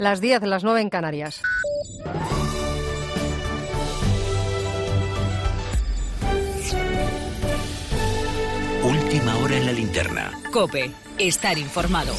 Las 10, las 9 en Canarias. Última hora en la linterna. COPE. Estar informado.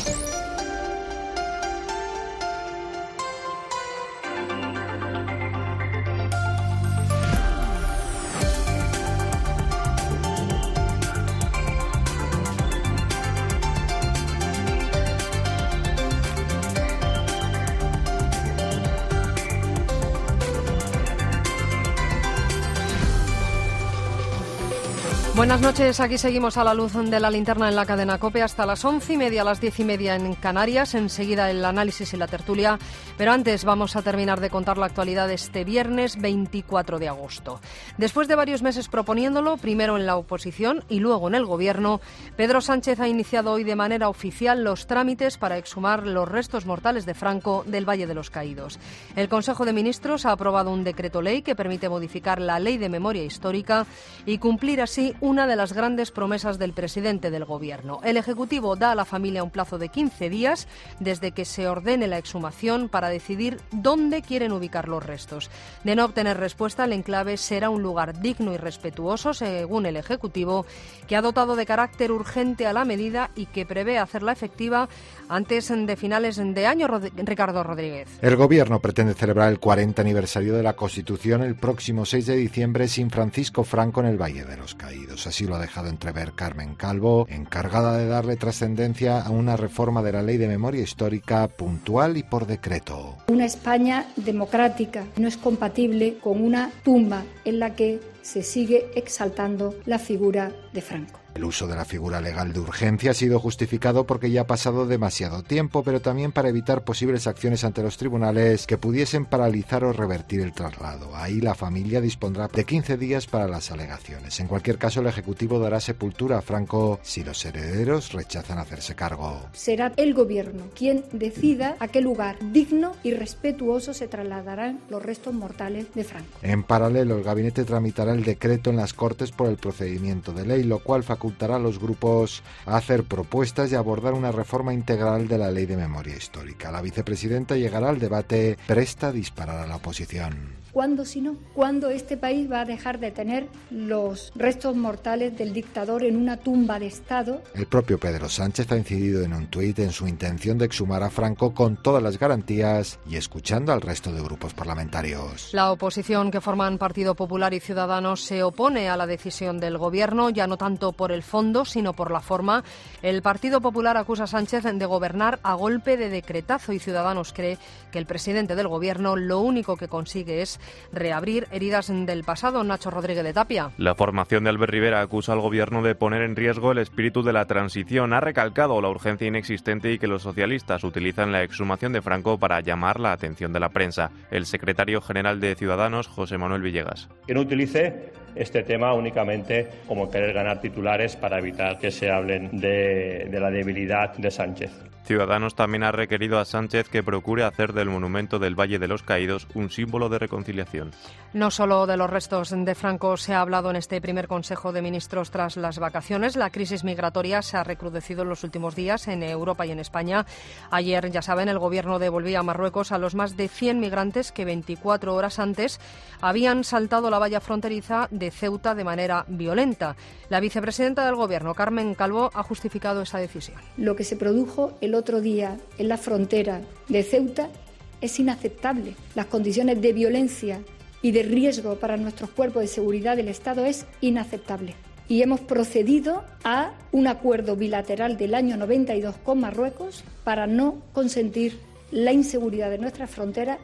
Buenas noches, aquí seguimos a la luz de la linterna en la cadena COPE hasta las 11:30, las 10:30 en Canarias. Enseguida el análisis y la tertulia, pero antes vamos a terminar de contar la actualidad de este viernes 24 de agosto. Después de varios meses proponiéndolo, primero en la oposición y luego en el Gobierno, Pedro Sánchez ha iniciado hoy de manera oficial los trámites para exhumar los restos mortales de Franco del Valle de los Caídos. El Consejo de Ministros ha aprobado un decreto ley que permite modificar la Ley de Memoria Histórica y cumplir así una de las grandes promesas del presidente del Gobierno. El Ejecutivo da a la familia un plazo de 15 días desde que se ordene la exhumación para decidir dónde quieren ubicar los restos. De no obtener respuesta, el enclave será un lugar digno y respetuoso, según el Ejecutivo, que ha dotado de carácter urgente a la medida y que prevé hacerla efectiva antes de finales de año. Ricardo Rodríguez. El Gobierno pretende celebrar el 40 aniversario de la Constitución el próximo 6 de diciembre sin Francisco Franco en el Valle de los Caídos. Así lo ha dejado entrever Carmen Calvo, encargada de darle trascendencia a una reforma de la Ley de Memoria Histórica puntual y por decreto. Una España democrática no es compatible con una tumba en la que se sigue exaltando la figura de Franco. El uso de la figura legal de urgencia ha sido justificado porque ya ha pasado demasiado tiempo, pero también para evitar posibles acciones ante los tribunales que pudiesen paralizar o revertir el traslado. Ahí la familia dispondrá de 15 días para las alegaciones. En cualquier caso, el Ejecutivo dará sepultura a Franco si los herederos rechazan hacerse cargo. Será el Gobierno quien decida a qué lugar digno y respetuoso se trasladarán los restos mortales de Franco. En paralelo, el Gabinete tramitará el decreto en las Cortes por el procedimiento de ley, lo cual facultará a los grupos a hacer propuestas y abordar una reforma integral de la Ley de Memoria Histórica. La vicepresidenta llegará al debate presta a disparar a la oposición. ¿Cuándo, si no? ¿Cuándo este país va a dejar de tener los restos mortales del dictador en una tumba de Estado? El propio Pedro Sánchez ha incidido en un tuit en su intención de exhumar a Franco con todas las garantías y escuchando al resto de grupos parlamentarios. La oposición, que forman Partido Popular y Ciudadanos, se opone a la decisión del Gobierno, ya no tanto por el fondo, sino por la forma. El Partido Popular acusa a Sánchez de gobernar a golpe de decretazo y Ciudadanos cree que el presidente del Gobierno lo único que consigue es reabrir heridas del pasado. Nacho Rodríguez de Tapia. La formación de Albert Rivera acusa al Gobierno de poner en riesgo el espíritu de la transición. Ha recalcado la urgencia inexistente y que los socialistas utilizan la exhumación de Franco para llamar la atención de la prensa. El secretario general de Ciudadanos, José Manuel Villegas. Que no utilice este tema únicamente como querer ganar titulares para evitar que se hablen de la debilidad de Sánchez. Ciudadanos también ha requerido a Sánchez que procure hacer del monumento del Valle de los Caídos un símbolo de reconciliación. No solo de los restos de Franco se ha hablado en este primer Consejo de Ministros tras las vacaciones. La crisis migratoria se ha recrudecido en los últimos días en Europa y en España. Ayer, ya saben, el Gobierno devolvía a Marruecos a los más de 100 migrantes que 24 horas antes habían saltado la valla fronteriza de Ceuta de manera violenta. La vicepresidenta del Gobierno, Carmen Calvo, ha justificado esa decisión. Lo que se produjo el otro día en la frontera de Ceuta es inaceptable. Las condiciones de violencia y de riesgo para nuestros cuerpos de seguridad del Estado es inaceptable. Y hemos procedido a un acuerdo bilateral del año 92 con Marruecos para no consentir la inseguridad de nuestras fronteras.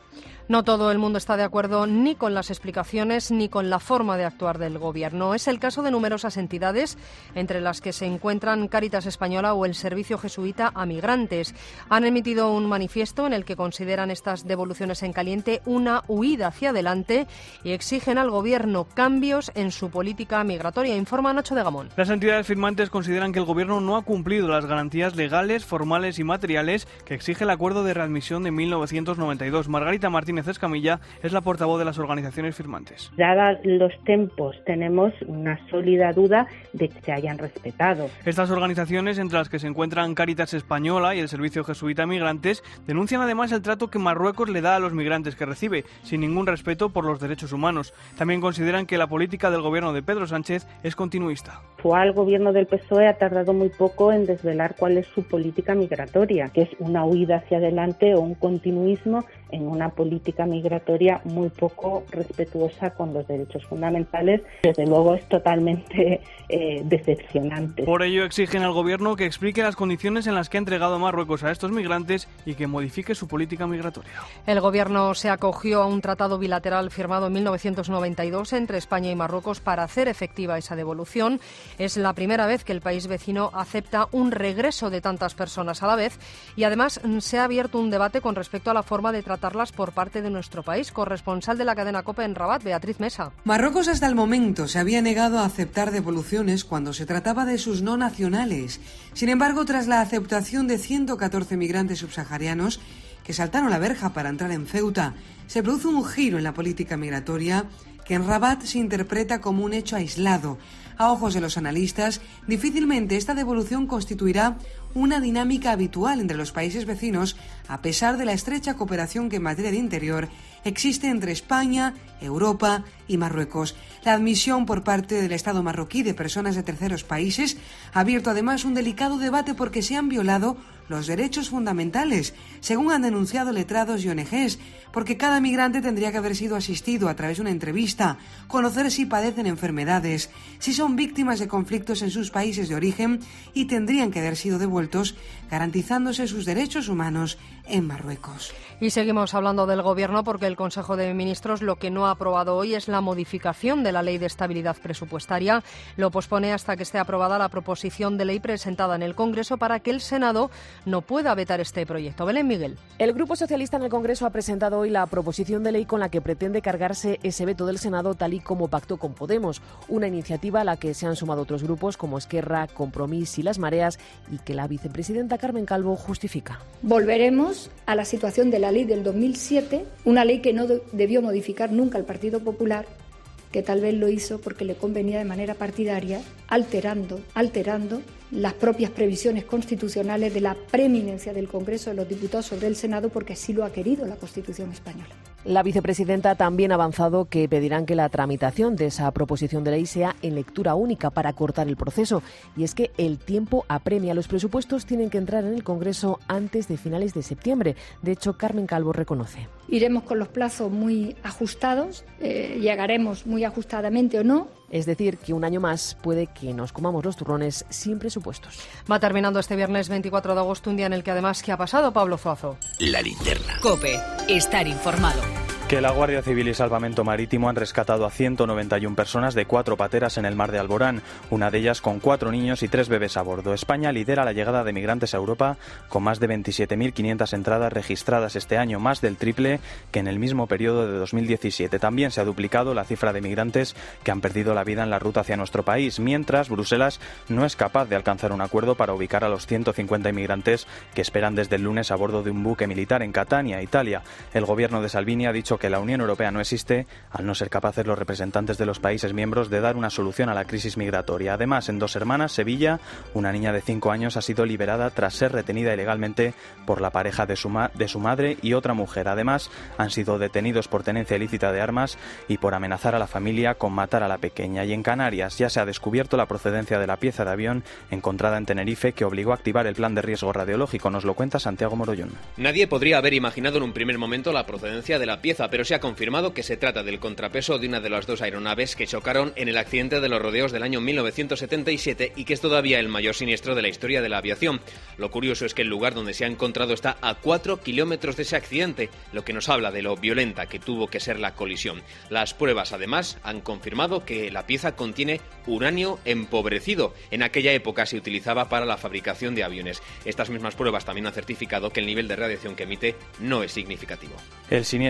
No todo el mundo está de acuerdo ni con las explicaciones ni con la forma de actuar del Gobierno. Es el caso de numerosas entidades, entre las que se encuentran Cáritas Española o el Servicio Jesuita a Migrantes. Han emitido un manifiesto en el que consideran estas devoluciones en caliente una huida hacia adelante y exigen al Gobierno cambios en su política migratoria. Informa Nacho de Gamón. Las entidades firmantes consideran que el Gobierno no ha cumplido las garantías legales, formales y materiales que exige el acuerdo de readmisión de 1992. Margarita Martínez Martínez Escamilla es la portavoz de las organizaciones firmantes. Dados los tiempos, tenemos una sólida duda de que se hayan respetado. Estas organizaciones, entre las que se encuentran Cáritas Española y el Servicio Jesuita Migrantes, denuncian además el trato que Marruecos le da a los migrantes que recibe, sin ningún respeto por los derechos humanos. También consideran que la política del gobierno de Pedro Sánchez es continuista. El gobierno del PSOE ha tardado muy poco en desvelar cuál es su política migratoria, que es una huida hacia adelante o un continuismo en una política migratoria muy poco respetuosa con los derechos fundamentales. Desde luego es totalmente decepcionante. Por ello exigen al gobierno que explique las condiciones en las que ha entregado Marruecos a estos migrantes y que modifique su política migratoria. El gobierno se acogió a un tratado bilateral firmado en 1992 entre España y Marruecos para hacer efectiva esa devolución. Es la primera vez que el país vecino acepta un regreso de tantas personas a la vez y además se ha abierto un debate con respecto a la forma de tratarlas por parte de nuestro país. Corresponsal de la cadena COPE en Rabat, Beatriz Mesa. Marruecos hasta el momento se había negado a aceptar devoluciones cuando se trataba de sus no nacionales. Sin embargo, tras la aceptación de 114 migrantes subsaharianos que saltaron la verja para entrar en Ceuta, se produce un giro en la política migratoria que en Rabat se interpreta como un hecho aislado. A ojos de los analistas, difícilmente esta devolución constituirá una dinámica habitual entre los países vecinos, a pesar de la estrecha cooperación que en materia de interior existe entre España, Europa y Marruecos. La admisión por parte del Estado marroquí de personas de terceros países ha abierto además un delicado debate porque se han violado los derechos fundamentales, según han denunciado letrados y ONGs, porque cada migrante tendría que haber sido asistido a través de una entrevista, conocer si padecen enfermedades, si son víctimas de conflictos en sus países de origen y tendrían que haber sido devueltos, garantizándose sus derechos humanos en Marruecos. Y seguimos hablando del Gobierno porque el Consejo de Ministros lo que no ha aprobado hoy es la modificación de la Ley de Estabilidad Presupuestaria. Lo pospone hasta que esté aprobada la proposición de ley presentada en el Congreso para que el Senado no pueda vetar este proyecto. Belén Miguel. El Grupo Socialista en el Congreso ha presentado hoy la proposición de ley con la que pretende cargarse ese veto del Senado tal y como pactó con Podemos, una iniciativa a la que se han sumado otros grupos como Esquerra, Compromís y Las Mareas y que la vicepresidenta Carmen Calvo justifica. Volveremos a la situación de la ley del 2007, una ley que no debió modificar nunca el Partido Popular, que tal vez lo hizo porque le convenía de manera partidaria, alterando las propias previsiones constitucionales de la preeminencia del Congreso de los Diputados sobre el Senado, porque así lo ha querido la Constitución española. La vicepresidenta también ha avanzado que pedirán que la tramitación de esa proposición de ley sea en lectura única para cortar el proceso. Y es que el tiempo apremia. Los presupuestos tienen que entrar en el Congreso antes de finales de septiembre. De hecho, Carmen Calvo reconoce. Iremos con los plazos muy ajustados, llegaremos muy ajustadamente o no. Es decir, que un año más puede que nos comamos los turrones sin presupuestos. Va terminando este viernes 24 de agosto, un día en el que además, ¿qué ha pasado, Pablo Zuazo? La linterna. COPE. Estar informado. Que la Guardia Civil y Salvamento Marítimo han rescatado a 191 personas de 4 pateras en el mar de Alborán, una de ellas con 4 niños y 3 bebés a bordo. España lidera la llegada de migrantes a Europa con más de 27.500 entradas registradas este año, más del triple que en el mismo periodo de 2017. También se ha duplicado la cifra de migrantes que han perdido la vida en la ruta hacia nuestro país, mientras Bruselas no es capaz de alcanzar un acuerdo para ubicar a los 150 inmigrantes que esperan desde el lunes a bordo de un buque militar en Catania, Italia. El gobierno de Salvini ha dicho que la Unión Europea no existe, al no ser capaces los representantes de los países miembros de dar una solución a la crisis migratoria. Además, en Dos Hermanas, Sevilla, una niña de 5 años ha sido liberada tras ser retenida ilegalmente por la pareja de su madre y otra mujer. Además, han sido detenidos por tenencia ilícita de armas y por amenazar a la familia con matar a la pequeña. Y en Canarias ya se ha descubierto la procedencia de la pieza de avión encontrada en Tenerife que obligó a activar el plan de riesgo radiológico. Nos lo cuenta Santiago Morollón. Nadie podría haber imaginado en un primer momento la procedencia de la pieza, pero se ha confirmado que se trata del contrapeso de una de las 2 aeronaves que chocaron en el accidente de los rodeos del año 1977 y que es todavía el mayor siniestro de la historia de la aviación. Lo curioso es que el lugar donde se ha encontrado está a 4 kilómetros de ese accidente, lo que nos habla de lo violenta que tuvo que ser la colisión. Las pruebas, además, han confirmado que la pieza contiene uranio empobrecido. En aquella época se utilizaba para la fabricación de aviones. Estas mismas pruebas también han certificado que el nivel de radiación que emite no es significativo. El siniestro que hizo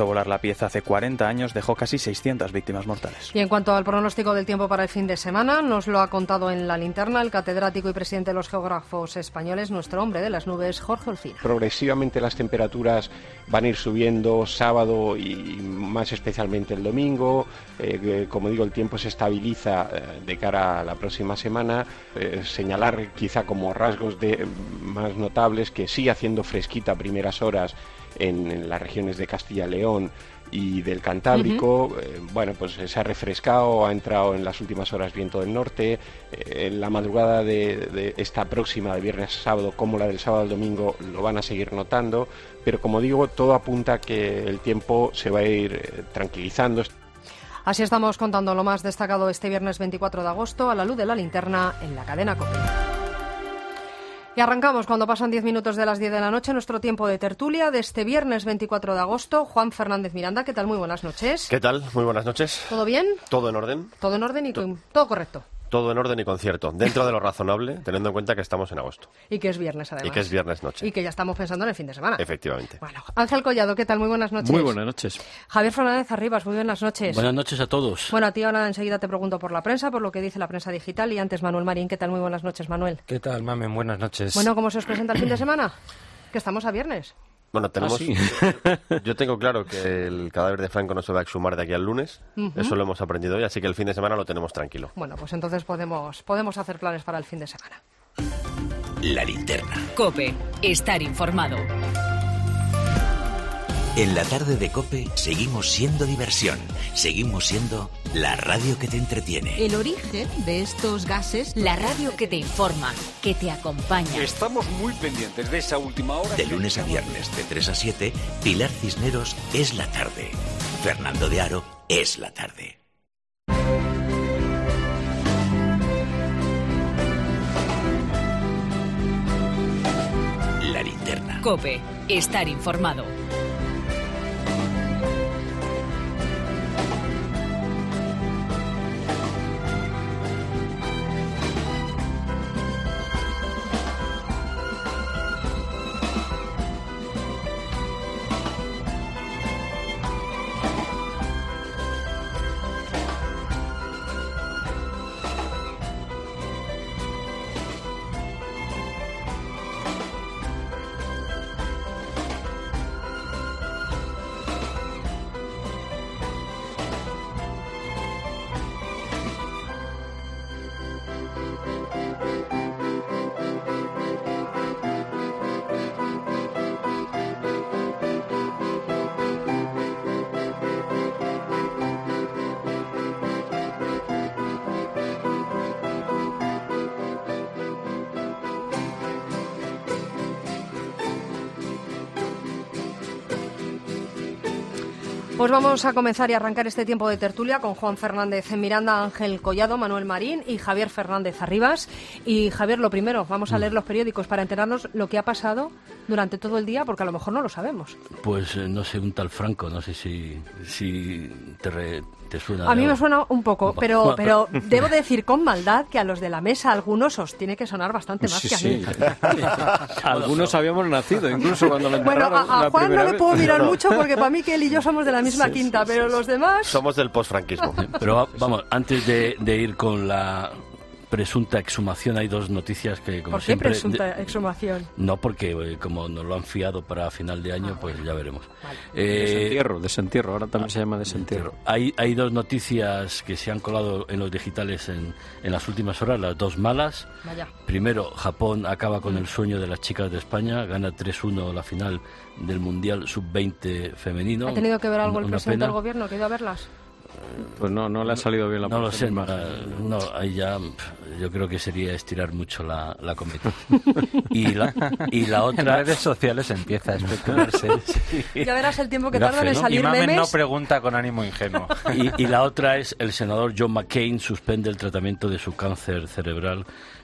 hizo volar la pieza hace 40 años dejó casi 600 víctimas mortales. Y en cuanto al pronóstico del tiempo para el fin de semana, nos lo ha contado en La Linterna el catedrático y presidente de los geógrafos españoles, nuestro hombre de las nubes, Jorge Olcina. Progresivamente las temperaturas van a ir subiendo sábado y más especialmente el domingo. Como digo, el tiempo se estabiliza de cara a la próxima semana. Señalar quizá como rasgos más notables que sigue haciendo fresquita a primeras horas en las regiones de Castilla y León y del Cantábrico. Pues se ha refrescado, ha entrado en las últimas horas viento del norte. En la madrugada de esta próxima, de viernes a sábado, como la del sábado al domingo, lo van a seguir notando, pero como digo, todo apunta a que el tiempo se va a ir tranquilizando. Así estamos contando lo más destacado este viernes 24 de agosto a la luz de la linterna en la cadena COPE. Y arrancamos cuando pasan 10 minutos de las 10 de la noche, nuestro tiempo de tertulia de este viernes 24 de agosto. Juan Fernández Miranda, ¿qué tal? Muy buenas noches. ¿Qué tal? Muy buenas noches. ¿Todo bien? Todo en orden. Todo en orden y todo correcto. Todo en orden y concierto, dentro de lo razonable, teniendo en cuenta que estamos en agosto. Y que es viernes, además. Y que es viernes noche. Y que ya estamos pensando en el fin de semana. Efectivamente. Bueno, Ángel Collado, ¿qué tal? Muy buenas noches. Muy buenas noches. Javier Fernández Arribas, muy buenas noches. Buenas noches a todos. Bueno, a ti ahora enseguida te pregunto por la prensa, por lo que dice la prensa digital. Y antes Manuel Marín, ¿qué tal? Muy buenas noches, Manuel. ¿Qué tal, Mamen? Buenas noches. Bueno, ¿cómo se os presenta el fin de semana? Que estamos a viernes. Bueno, tenemos. ¿Sí? Yo tengo claro que el cadáver de Franco no se va a exhumar de aquí al lunes. Eso lo hemos aprendido hoy, así que el fin de semana lo tenemos tranquilo. Bueno, pues entonces podemos hacer planes para el fin de semana. La linterna. COPE. Estar informado. En la tarde de COPE seguimos siendo diversión. Seguimos siendo la radio que te entretiene. El origen de estos gases, la radio que te informa, que te acompaña. Estamos muy pendientes de esa última hora. De lunes a viernes, de 3 a 7, Pilar Cisneros es la tarde. Fernando de Aro es la tarde. La linterna. COPE. Estar informado. Pues vamos a comenzar y arrancar este tiempo de tertulia con Juan Fernández Miranda, Ángel Collado, Manuel Marín y Javier Fernández Arribas. Y Javier, lo primero, vamos a leer los periódicos para enterarnos lo que ha pasado durante todo el día, porque a lo mejor no lo sabemos. Pues no sé, un tal Franco, no sé si te suena. A mí me suena un poco, pero debo decir con maldad que a los de la mesa algunos os tiene que sonar bastante más que a mí. Algunos habíamos nacido, incluso cuando lo enterraron. Bueno, a Juan no le puedo mirar mucho porque para mí que él y yo somos de la misma quinta, pero los demás... Somos del posfranquismo. Pero vamos, antes de ir con la presunta exhumación, hay dos noticias que, como ¿Por qué siempre... presunta exhumación? No, porque como nos lo han fiado para final de año, pues ya veremos. Vale. Desentierro, ahora también se llama desentierro. Hay dos noticias que se han colado en los digitales en las últimas horas, las dos malas. Vaya. Primero, Japón acaba con el sueño de las chicas de España, gana 3-1 la final del Mundial Sub-20 femenino. ¿Ha tenido que ver algo el presidente pena. del gobierno que ha ido a verlas? Pues no le ha salido bien la No lo sé, no, ahí ya yo creo que sería estirar mucho la cometa. y la otra... En redes sociales empieza a especularse. Ya verás el tiempo que Gafe, tardan en ¿no? salir Y Mamen memes. no pregunta con ánimo ingenuo. Y la otra es el senador John McCain suspende el tratamiento de su cáncer cerebral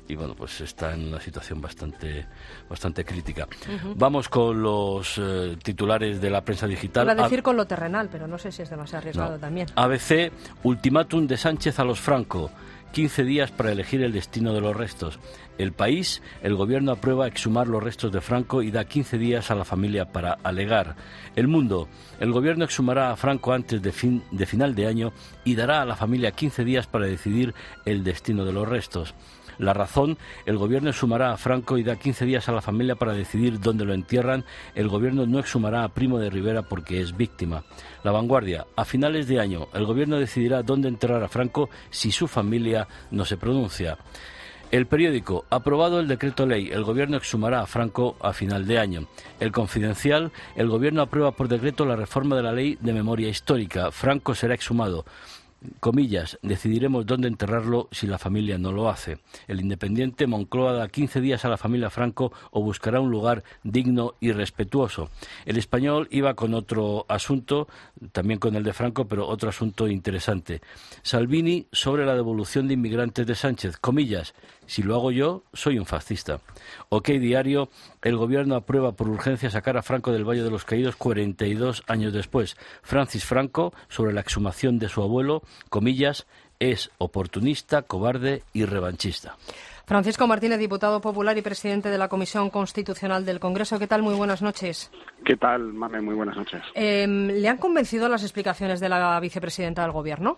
y bueno, pues está en una situación bastante crítica. Vamos con los titulares de la prensa digital. Iba a decir con lo terrenal, pero no sé si es demasiado arriesgado también. ABC, ultimátum de Sánchez a los Franco. 15 días para elegir el destino de los restos. El País, el gobierno aprueba exhumar los restos de Franco y da 15 días a la familia para alegar. El Mundo, el gobierno exhumará a Franco antes de final de año y dará a la familia 15 días para decidir el destino de los restos. La Razón, el gobierno exhumará a Franco y da 15 días a la familia para decidir dónde lo entierran. El gobierno no exhumará a Primo de Rivera porque es víctima. La Vanguardia, a finales de año, el gobierno decidirá dónde enterrar a Franco si su familia no se pronuncia. El Periódico, aprobado el decreto ley, el gobierno exhumará a Franco a final de año. El Confidencial, el gobierno aprueba por decreto la reforma de la ley de memoria histórica. Franco será exhumado. Comillas, decidiremos dónde enterrarlo si la familia no lo hace. El Independiente, Moncloa da 15 días a la familia Franco o buscará un lugar digno y respetuoso. El Español iba con otro asunto, también con el de Franco, pero otro asunto interesante. Salvini sobre la devolución de inmigrantes de Sánchez. Comillas, si lo hago yo, soy un fascista. OK Diario, el gobierno aprueba por urgencia sacar a Franco del Valle de los Caídos 42 años después. Francis Franco, sobre la exhumación de su abuelo, comillas, es oportunista, cobarde y revanchista. Francisco Martínez, diputado popular y presidente de la Comisión Constitucional del Congreso. ¿Qué tal? Muy buenas noches. ¿Qué tal, Mame? Muy buenas noches. ¿Le han convencido las explicaciones de la vicepresidenta del Gobierno?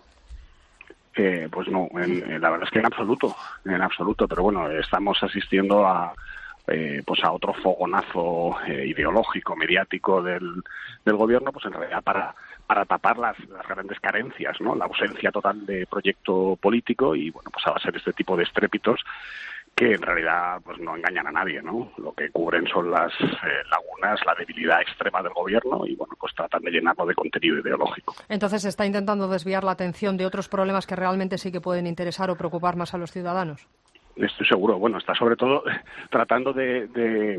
Pues no, la verdad es que en absoluto, pero bueno, estamos asistiendo a otro fogonazo ideológico, mediático del Gobierno, pues en realidad para tapar las grandes carencias, ¿no? La ausencia total de proyecto político y bueno, pues a base de este tipo de estrépitos que en realidad pues no engañan a nadie, ¿no? Lo que cubren son las lagunas, la debilidad extrema del Gobierno y bueno, pues tratan de llenarlo de contenido ideológico. Entonces se está intentando desviar la atención de otros problemas que realmente sí que pueden interesar o preocupar más a los ciudadanos. Estoy seguro. Bueno, está sobre todo tratando de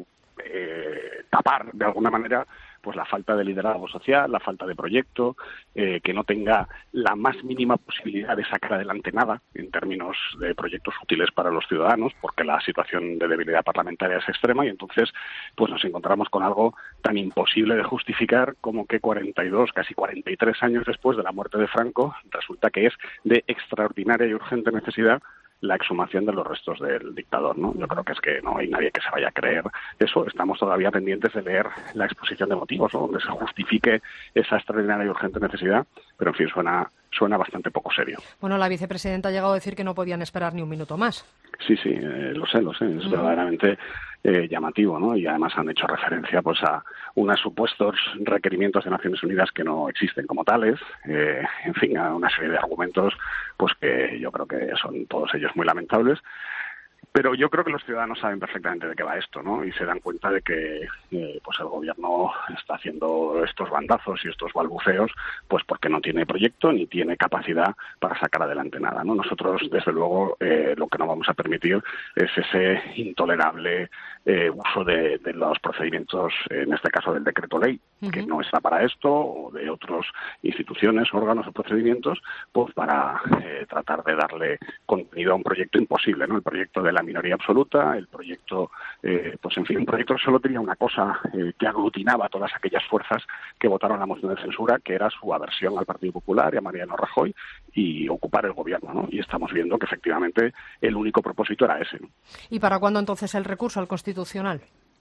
tapar de alguna manera pues la falta de liderazgo social, la falta de proyecto, que no tenga la más mínima posibilidad de sacar adelante nada en términos de proyectos útiles para los ciudadanos, porque la situación de debilidad parlamentaria es extrema y entonces pues nos encontramos con algo tan imposible de justificar como que 42, casi 43 años después de la muerte de Franco, resulta que es de extraordinaria y urgente necesidad la exhumación de los restos del dictador, ¿no? Yo creo que es que no hay nadie que se vaya a creer eso. Estamos todavía pendientes de leer la exposición de motivos, ¿no? Donde se justifique esa extraordinaria y urgente necesidad, pero en fin, suena bastante poco serio. Bueno, la vicepresidenta ha llegado a decir que no podían esperar ni un minuto más. Sí, lo sé, es verdaderamente llamativo, ¿no? Y además han hecho referencia pues a unos supuestos requerimientos de Naciones Unidas que no existen como tales, en fin, a una serie de argumentos pues que yo creo que son todos ellos muy lamentables. Pero yo creo que los ciudadanos saben perfectamente de qué va esto, ¿no? Y se dan cuenta de que pues el Gobierno está haciendo estos bandazos y estos balbuceos pues porque no tiene proyecto ni tiene capacidad para sacar adelante nada, ¿no? Nosotros, desde luego, lo que no vamos a permitir es ese intolerable uso de los procedimientos, en este caso del decreto ley, que no está para esto, o de otras instituciones, órganos o procedimientos, pues para tratar de darle contenido a un proyecto imposible, ¿no? El proyecto de la minoría absoluta, el proyecto, pues en fin, un proyecto que solo tenía una cosa, que aglutinaba a todas aquellas fuerzas que votaron la moción de censura, que era su aversión al Partido Popular y a Mariano Rajoy y ocupar el Gobierno, ¿no? Y estamos viendo que efectivamente el único propósito era ese, ¿no? ¿Y para cuándo entonces el recurso al Constitucional?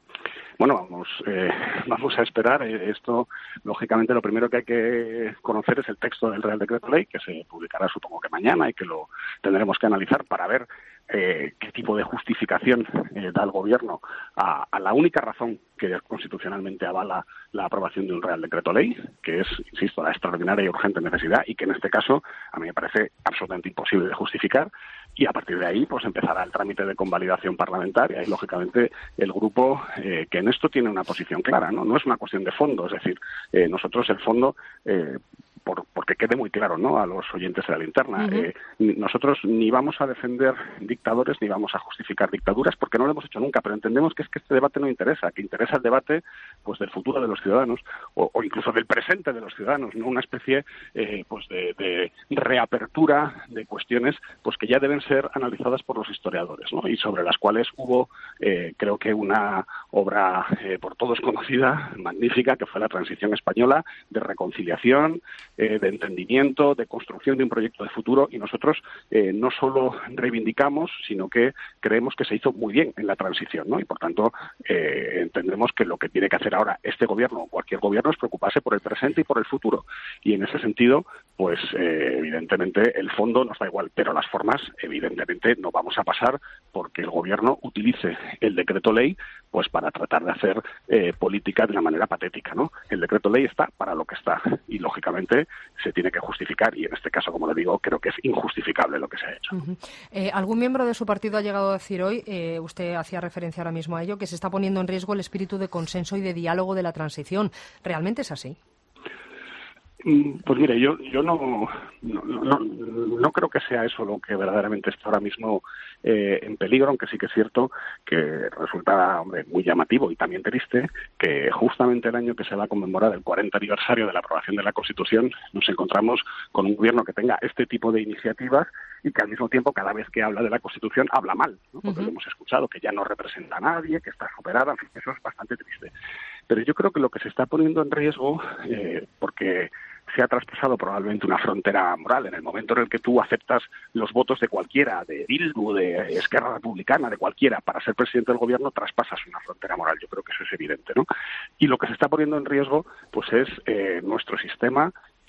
Bueno, vamos a esperar. Esto, lógicamente, lo primero que hay que conocer es el texto del Real Decreto Ley, que se publicará, supongo que mañana, y que lo tendremos que analizar para ver qué tipo de justificación da el Gobierno a la única razón que constitucionalmente avala la aprobación de un Real Decreto Ley, que es, insisto, la extraordinaria y urgente necesidad, y que en este caso a mí me parece absolutamente imposible de justificar, y a partir de ahí pues empezará el trámite de convalidación parlamentaria, y lógicamente el grupo que en esto tiene una posición clara, ¿no? No es una cuestión de fondo, es decir, nosotros el fondo, por porque quede muy claro, ¿no?, a los oyentes de La Linterna. Nosotros ni vamos a defender dictadores ni vamos a justificar dictaduras, porque no lo hemos hecho nunca, pero entendemos que es que este debate no interesa, que interesa el debate pues del futuro de los ciudadanos o incluso del presente de los ciudadanos, no una especie pues de reapertura de cuestiones pues que ya deben ser analizadas por los historiadores, ¿no?, y sobre las cuales hubo creo que una obra por todos conocida, magnífica, que fue la Transición Española, de reconciliación, de entendimiento, de construcción de un proyecto de futuro, y nosotros no solo reivindicamos, sino que creemos que se hizo muy bien en la transición, ¿no?, y por tanto entendemos que lo que tiene que hacer ahora este gobierno o cualquier gobierno es preocuparse por el presente y por el futuro, y en ese sentido pues evidentemente el fondo nos da igual, pero las formas evidentemente no vamos a pasar porque el gobierno utilice el decreto ley pues para tratar de hacer política de una manera patética, ¿no? El decreto ley está para lo que está y lógicamente se tiene que justificar, y en este caso, como le digo, creo que es injustificable lo que se ha hecho. ¿Algún miembro de su partido ha llegado a decir hoy, usted hacía referencia ahora mismo a ello, que se está poniendo en riesgo el espíritu de consenso y de diálogo de la transición? ¿Realmente es así? Pues mire, yo no creo que sea eso lo que verdaderamente está ahora mismo en peligro, aunque sí que es cierto que resulta, hombre, muy llamativo y también triste que justamente el año que se va a conmemorar el 40 aniversario de la aprobación de la Constitución nos encontramos con un gobierno que tenga este tipo de iniciativas y que al mismo tiempo cada vez que habla de la Constitución habla mal, ¿no? Porque lo hemos escuchado, que ya no representa a nadie, que está superada, en fin, eso es bastante triste. Pero yo creo que lo que se está poniendo en riesgo, porque se ha traspasado probablemente una frontera moral. En el momento en el que tú aceptas los votos de cualquiera, de Bildu, de Esquerra Republicana, de cualquiera, para ser presidente del gobierno, traspasas una frontera moral. Yo creo que eso es evidente, ¿no? Y lo que se está poniendo en riesgo pues es nuestro sistema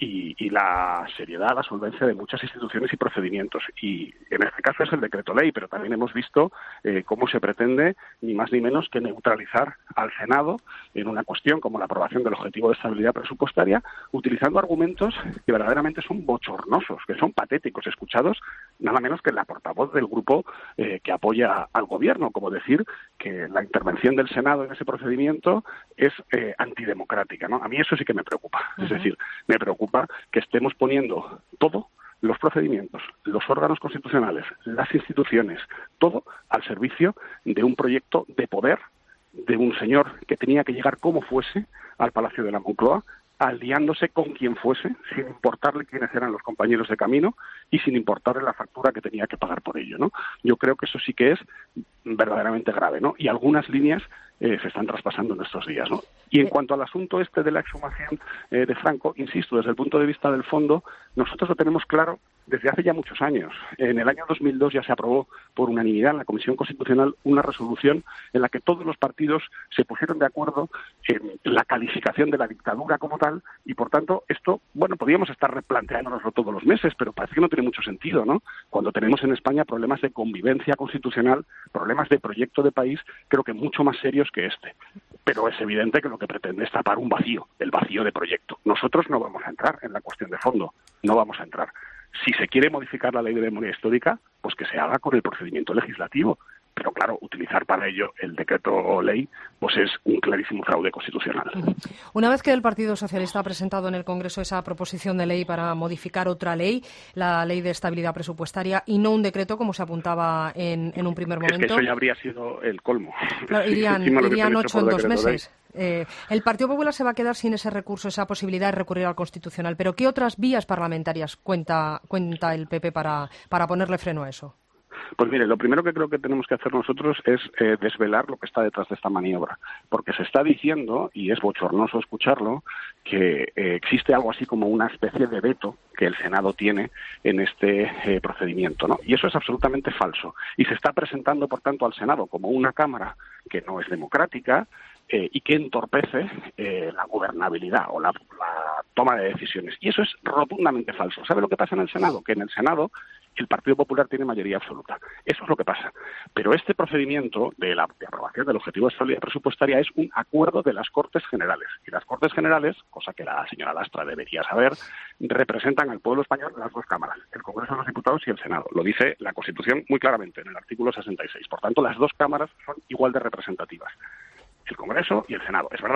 y la seriedad, la solvencia de muchas instituciones y procedimientos. Y en este caso es el decreto ley, pero también hemos visto cómo se pretende ni más ni menos que neutralizar al Senado en una cuestión como la aprobación del objetivo de estabilidad presupuestaria, utilizando argumentos que verdaderamente son bochornosos, que son patéticos, escuchados nada menos que la portavoz del grupo que apoya al gobierno, como decir que la intervención del Senado en ese procedimiento es antidemocrática, ¿no? A mí eso sí que me preocupa. Es decir, me preocupa que estemos poniendo todo, los procedimientos, los órganos constitucionales, las instituciones, todo al servicio de un proyecto de poder de un señor que tenía que llegar como fuese al Palacio de la Moncloa, aliándose con quien fuese, sin importarle quiénes eran los compañeros de camino y sin importarle la factura que tenía que pagar por ello, ¿no? Yo creo que eso sí que es verdaderamente grave, ¿no? Y algunas líneas se están traspasando en estos días, ¿no? Y en cuanto al asunto este de la exhumación de Franco, insisto, desde el punto de vista del fondo, nosotros lo tenemos claro desde hace ya muchos años. En el año 2002 ya se aprobó por unanimidad en la Comisión Constitucional una resolución en la que todos los partidos se pusieron de acuerdo en la calificación de la dictadura como tal, y por tanto esto, bueno, podríamos estar replanteándonoslo todos los meses, pero parece que no tiene mucho sentido, ¿no? Cuando tenemos en España problemas de convivencia constitucional, problemas de proyecto de país, creo que mucho más serios que este. Pero es evidente que lo que pretende es tapar un vacío, el vacío de proyecto. Nosotros no vamos a entrar en la cuestión de fondo, no vamos a entrar. Si se quiere modificar la ley de memoria histórica, pues que se haga con el procedimiento legislativo. Pero claro, utilizar para ello el decreto ley pues es un clarísimo fraude constitucional. Una vez que el Partido Socialista ha presentado en el Congreso esa proposición de ley para modificar otra ley, la ley de estabilidad presupuestaria, y no un decreto como se apuntaba en un primer momento. Es que eso ya habría sido el colmo. Claro, irían 8 en 2 meses. El Partido Popular se va a quedar sin ese recurso, esa posibilidad de recurrir al Constitucional. ¿Pero qué otras vías parlamentarias cuenta el PP para ponerle freno a eso? Pues mire, lo primero que creo que tenemos que hacer nosotros es desvelar lo que está detrás de esta maniobra, porque se está diciendo, y es bochornoso escucharlo, que existe algo así como una especie de veto que el Senado tiene en este procedimiento, ¿no? Y eso es absolutamente falso. Y se está presentando, por tanto, al Senado como una Cámara que no es democrática, y que entorpece la gobernabilidad o la toma de decisiones. Y eso es rotundamente falso. ¿Sabe lo que pasa en el Senado? Que en el Senado el Partido Popular tiene mayoría absoluta. Eso es lo que pasa. Pero este procedimiento de aprobación del objetivo de estabilidad presupuestaria es un acuerdo de las Cortes Generales. Y las Cortes Generales, cosa que la señora Lastra debería saber, representan al pueblo español las dos cámaras, el Congreso de los Diputados y el Senado. Lo dice la Constitución muy claramente en el artículo 66. Por tanto, las dos cámaras son igual de representativas, el Congreso y el Senado. Es verdad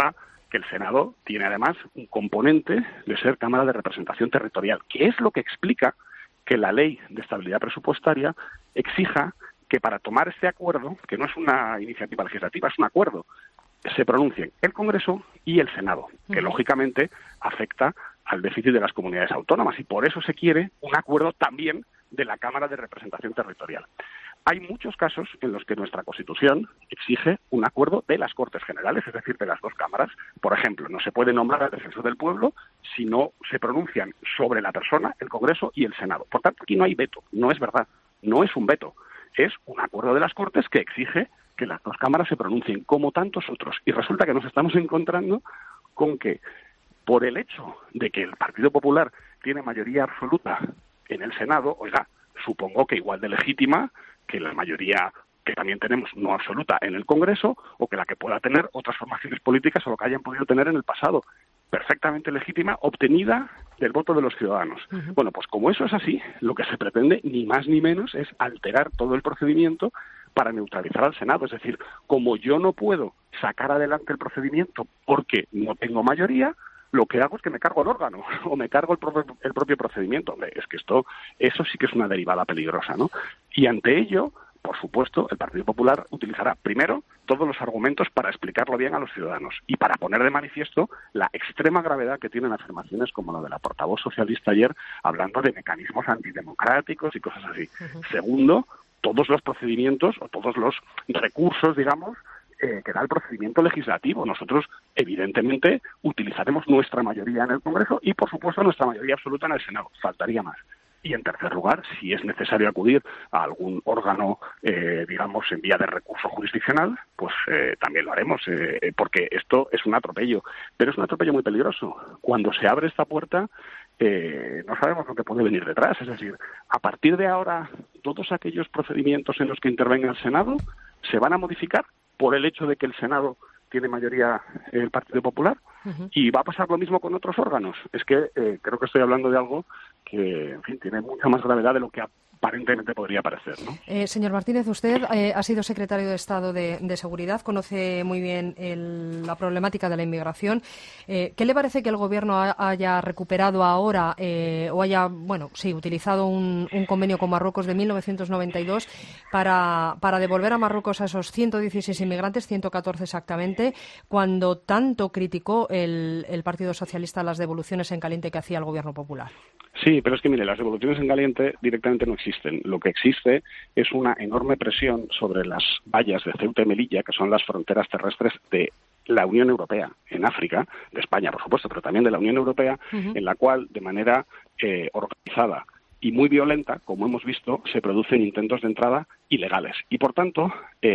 que el Senado tiene además un componente de ser Cámara de Representación Territorial, que es lo que explica que la Ley de Estabilidad Presupuestaria exija que para tomar este acuerdo, que no es una iniciativa legislativa, es un acuerdo, se pronuncien el Congreso y el Senado, que lógicamente afecta al déficit de las comunidades autónomas, y por eso se quiere un acuerdo también de la Cámara de Representación Territorial. Hay muchos casos en los que nuestra Constitución exige un acuerdo de las Cortes Generales, es decir, de las dos cámaras. Por ejemplo, no se puede nombrar al defensor del pueblo si no se pronuncian sobre la persona el Congreso y el Senado. Por tanto, aquí no hay veto, no es verdad, no es un veto, es un acuerdo de las Cortes que exige que las dos cámaras se pronuncien, como tantos otros. Y resulta que nos estamos encontrando con que, por el hecho de que el Partido Popular tiene mayoría absoluta en el Senado, oiga, supongo que igual de legítima que la mayoría que también tenemos no absoluta en el Congreso, o que la que pueda tener otras formaciones políticas o lo que hayan podido tener en el pasado, perfectamente legítima, obtenida del voto de los ciudadanos. Bueno, pues como eso es así, lo que se pretende ni más ni menos es alterar todo el procedimiento para neutralizar al Senado. Es decir, como yo no puedo sacar adelante el procedimiento porque no tengo mayoría, lo que hago es que me cargo el órgano o me cargo el propio procedimiento. Hombre, es que eso sí que es una derivada peligrosa, ¿no? Y ante ello, por supuesto, el Partido Popular utilizará primero todos los argumentos para explicarlo bien a los ciudadanos y para poner de manifiesto la extrema gravedad que tienen afirmaciones como la de la portavoz socialista ayer, hablando de mecanismos antidemocráticos y cosas así. Segundo, todos los procedimientos o todos los recursos, digamos, que da el procedimiento legislativo. Nosotros, evidentemente, utilizaremos nuestra mayoría en el Congreso y, por supuesto, nuestra mayoría absoluta en el Senado. Faltaría más. Y, en tercer lugar, si es necesario acudir a algún órgano, digamos, en vía de recurso jurisdiccional, pues también lo haremos, porque esto es un atropello. Pero es un atropello muy peligroso. Cuando se abre esta puerta, no sabemos lo que puede venir detrás. Es decir, a partir de ahora, todos aquellos procedimientos en los que intervenga el Senado se van a modificar por el hecho de que el Senado tiene mayoría el Partido Popular, y va a pasar lo mismo con otros órganos. Es que creo que estoy hablando de algo que, en fin, tiene mucha más gravedad de lo que aparentemente podría parecer, ¿no? Señor Martínez, usted ha sido secretario de Estado de Seguridad, conoce muy bien la problemática de la inmigración. ¿Qué le parece que el Gobierno haya recuperado ahora o haya, utilizado un convenio con Marruecos de 1992 para devolver a Marruecos a esos 116 inmigrantes, 114 exactamente, cuando tanto criticó el Partido Socialista las devoluciones en caliente que hacía el Gobierno Popular? Sí, pero es que, mire, las devoluciones en caliente directamente no existen. Lo que existe es una enorme presión sobre las vallas de Ceuta y Melilla, que son las fronteras terrestres de la Unión Europea en África, de España, por supuesto, pero también de la Unión Europea, en la cual, de manera organizada y muy violenta, como hemos visto, se producen intentos de entrada ilegales. Y, por tanto,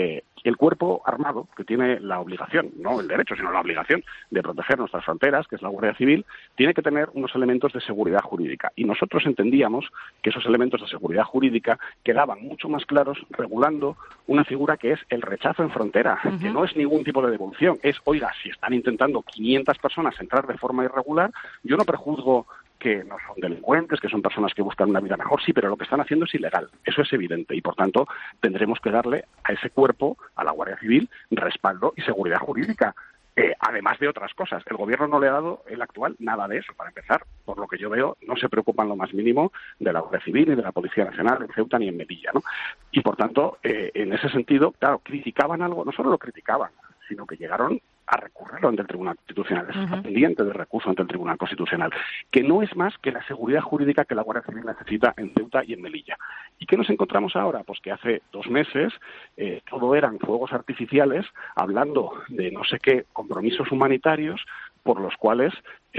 el cuerpo armado, que tiene la obligación, no el derecho, sino la obligación de proteger nuestras fronteras, que es la Guardia Civil, tiene que tener unos elementos de seguridad jurídica. Y nosotros entendíamos que esos elementos de seguridad jurídica quedaban mucho más claros regulando una figura que es el rechazo en frontera, que no es ningún tipo de devolución. Es, oiga, si están intentando 500 personas entrar de forma irregular, yo no prejuzgo que no son delincuentes, que son personas que buscan una vida mejor, sí, pero lo que están haciendo es ilegal. Eso es evidente y, por tanto, tendremos que darle a ese cuerpo, a la Guardia Civil, respaldo y seguridad jurídica. Además de otras cosas. El Gobierno no le ha dado, el actual, nada de eso. Para empezar, por lo que yo veo, no se preocupan lo más mínimo de la Guardia Civil ni de la Policía Nacional en Ceuta ni en Melilla, ¿no? Y, por tanto, en ese sentido, claro, criticaban algo, no solo lo criticaban, sino que llegaron a recurrirlo ante el Tribunal Constitucional. Eso está pendiente de recurso ante el Tribunal Constitucional, que no es más que la seguridad jurídica que la Guardia Civil necesita en Ceuta y en Melilla. ¿Y qué nos encontramos ahora? Pues que hace 2 meses todo eran fuegos artificiales, hablando de no sé qué compromisos humanitarios por los cuales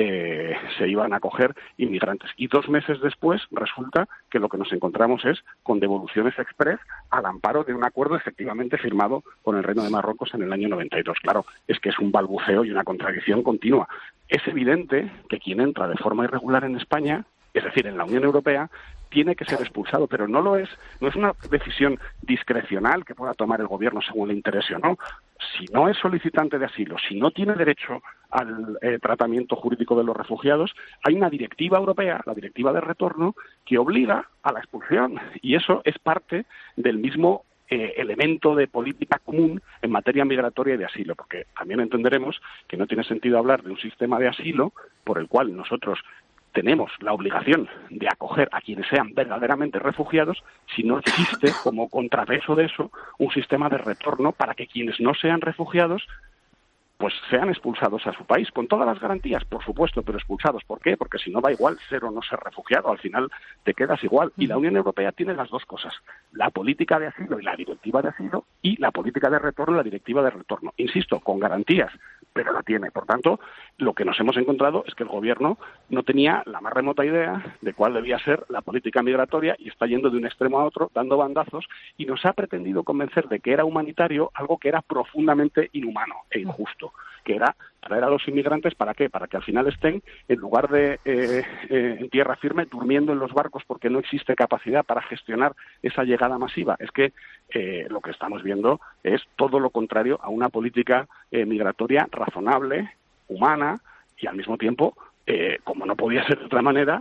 se iban a acoger inmigrantes. Y 2 meses después resulta que lo que nos encontramos es con devoluciones express al amparo de un acuerdo efectivamente firmado con el Reino de Marruecos en el año 92. Claro, es que es un balbuceo y una contradicción continua. Es evidente que quien entra de forma irregular en España, es decir, en la Unión Europea, tiene que ser expulsado, pero no es una decisión discrecional que pueda tomar el Gobierno según le interese o no. Si no es solicitante de asilo, si no tiene derecho al tratamiento jurídico de los refugiados, hay una directiva europea, la directiva de retorno, que obliga a la expulsión, y eso es parte del mismo elemento de política común en materia migratoria y de asilo, porque también entenderemos que no tiene sentido hablar de un sistema de asilo por el cual nosotros tenemos la obligación de acoger a quienes sean verdaderamente refugiados si no existe como contrapeso de eso un sistema de retorno para que quienes no sean refugiados pues sean expulsados a su país, con todas las garantías, por supuesto, pero expulsados. ¿Por qué? Porque si no da igual ser o no ser refugiado, al final te quedas igual. Y la Unión Europea tiene las dos cosas, la política de asilo y la directiva de asilo, y la política de retorno y la directiva de retorno. Insisto, con garantías, pero la tiene. Por tanto, lo que nos hemos encontrado es que el Gobierno no tenía la más remota idea de cuál debía ser la política migratoria y está yendo de un extremo a otro, dando bandazos, y nos ha pretendido convencer de que era humanitario algo que era profundamente inhumano e injusto, que era traer a los inmigrantes, ¿para qué? Para que al final estén, en lugar de en tierra firme, durmiendo en los barcos porque no existe capacidad para gestionar esa llegada masiva. Es que lo que estamos viendo es todo lo contrario a una política migratoria razonable, humana y al mismo tiempo, como no podía ser de otra manera,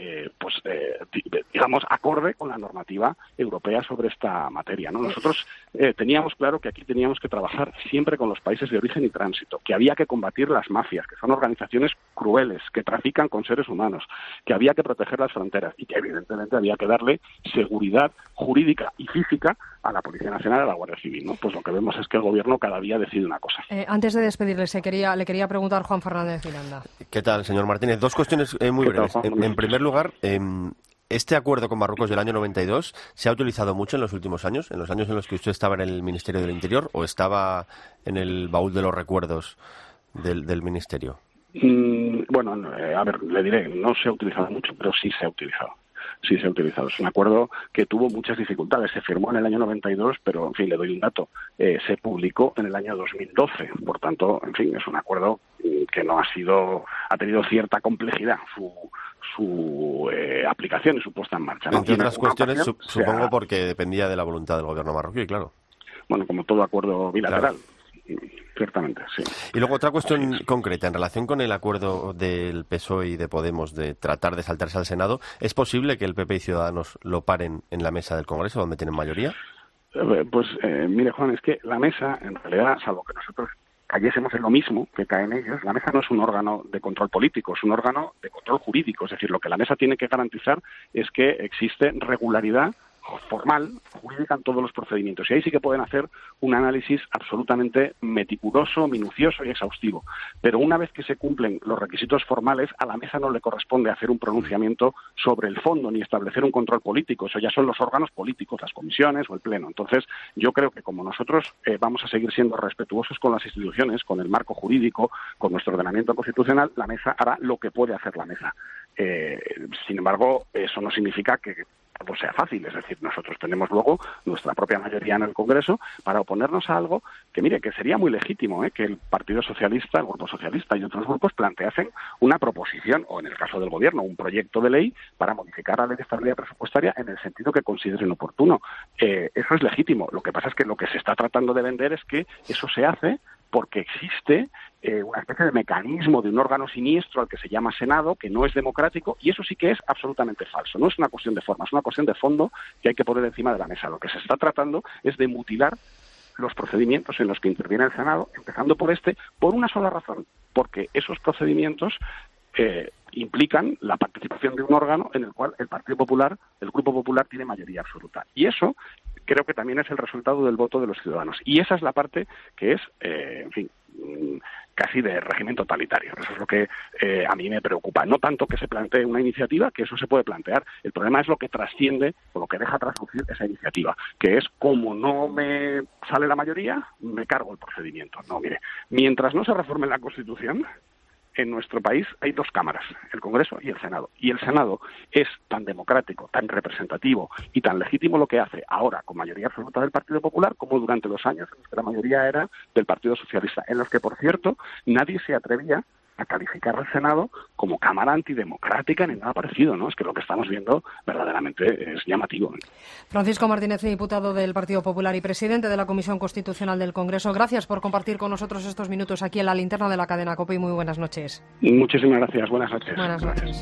digamos, acorde con la normativa europea sobre esta materia, ¿no? Nosotros teníamos claro que aquí teníamos que trabajar siempre con los países de origen y tránsito, que había que combatir las mafias, que son organizaciones crueles, que trafican con seres humanos, que había que proteger las fronteras y que evidentemente había que darle seguridad jurídica y física a la Policía Nacional y a la Guardia Civil, ¿no? Pues lo que vemos es que el Gobierno cada día decide una cosa. Antes de despedirle, le quería preguntar Juan Fernández Miranda. ¿Qué tal, señor Martínez? Dos cuestiones muy breves. En primer lugar, este acuerdo con Marruecos del año 92 se ha utilizado mucho en los últimos años, en los años en los que usted estaba en el Ministerio del Interior, o estaba en el baúl de los recuerdos del Ministerio. Bueno, a ver, le diré, no se ha utilizado mucho, pero sí se ha utilizado. Sí se ha utilizado. Es un acuerdo que tuvo muchas dificultades. Se firmó en el año 92, pero, en fin, le doy un dato. Se publicó en el año 2012. Por tanto, en fin, es un acuerdo que no ha tenido cierta complejidad su aplicación y su puesta en marcha, ¿no? Entre otras cuestiones, supongo porque dependía de la voluntad del gobierno marroquí, claro. Bueno, como todo acuerdo bilateral. Claro. Ciertamente, sí. Y luego otra cuestión concreta, en relación con el acuerdo del PSOE y de Podemos de tratar de saltarse al Senado, ¿es posible que el PP y Ciudadanos lo paren en la mesa del Congreso, donde tienen mayoría? Mire, Juan, es que la mesa, en realidad, salvo que nosotros cayésemos en lo mismo que caen ellos, la mesa no es un órgano de control político, es un órgano de control jurídico. Es decir, lo que la mesa tiene que garantizar es que existe regularidad formal, jurídica en todos los procedimientos. Y ahí sí que pueden hacer un análisis absolutamente meticuloso, minucioso y exhaustivo. Pero una vez que se cumplen los requisitos formales, a la mesa no le corresponde hacer un pronunciamiento sobre el fondo ni establecer un control político. Eso ya son los órganos políticos, las comisiones o el Pleno. Entonces, yo creo que como nosotros vamos a seguir siendo respetuosos con las instituciones, con el marco jurídico, con nuestro ordenamiento constitucional, la mesa hará lo que puede hacer la mesa. Sin embargo, eso no significa que pues sea fácil, es decir, nosotros tenemos luego nuestra propia mayoría en el Congreso para oponernos a algo que, mire, que sería muy legítimo, que el Partido Socialista, el Grupo Socialista y otros grupos planteasen una proposición, o en el caso del Gobierno, un proyecto de ley para modificar la Ley de Estabilidad Presupuestaria en el sentido que consideren oportuno. Eso es legítimo. Lo que pasa es que lo que se está tratando de vender es que eso se hace porque existe una especie de mecanismo de un órgano siniestro al que se llama Senado, que no es democrático, y eso sí que es absolutamente falso. No es una cuestión de forma, es una cuestión de fondo que hay que poner encima de la mesa. Lo que se está tratando es de mutilar los procedimientos en los que interviene el Senado, empezando por por una sola razón, porque esos procedimientos implican la participación de un órgano en el cual el Partido Popular, el Grupo Popular, tiene mayoría absoluta. Y eso creo que también es el resultado del voto de los ciudadanos. Y esa es la parte que es, en fin, casi de régimen totalitario. Eso es lo que a mí me preocupa. No tanto que se plantee una iniciativa, que eso se puede plantear. El problema es lo que trasciende o lo que deja traslucir esa iniciativa, que es como no me sale la mayoría, me cargo el procedimiento. No, mire, mientras no se reforme la Constitución, en nuestro país hay dos cámaras, el Congreso y el Senado. Y el Senado es tan democrático, tan representativo y tan legítimo lo que hace ahora con mayoría absoluta del Partido Popular como durante los años en los que la mayoría era del Partido Socialista, en los que, por cierto, nadie se atrevía a calificar al Senado como cámara antidemocrática ni nada parecido, ¿no? Es que lo que estamos viendo verdaderamente es llamativo. Francisco Martínez, diputado del Partido Popular y presidente de la Comisión Constitucional del Congreso, gracias por compartir con nosotros estos minutos aquí en la linterna de la cadena COPE y muy buenas noches. Muchísimas gracias, buenas noches. Buenas noches.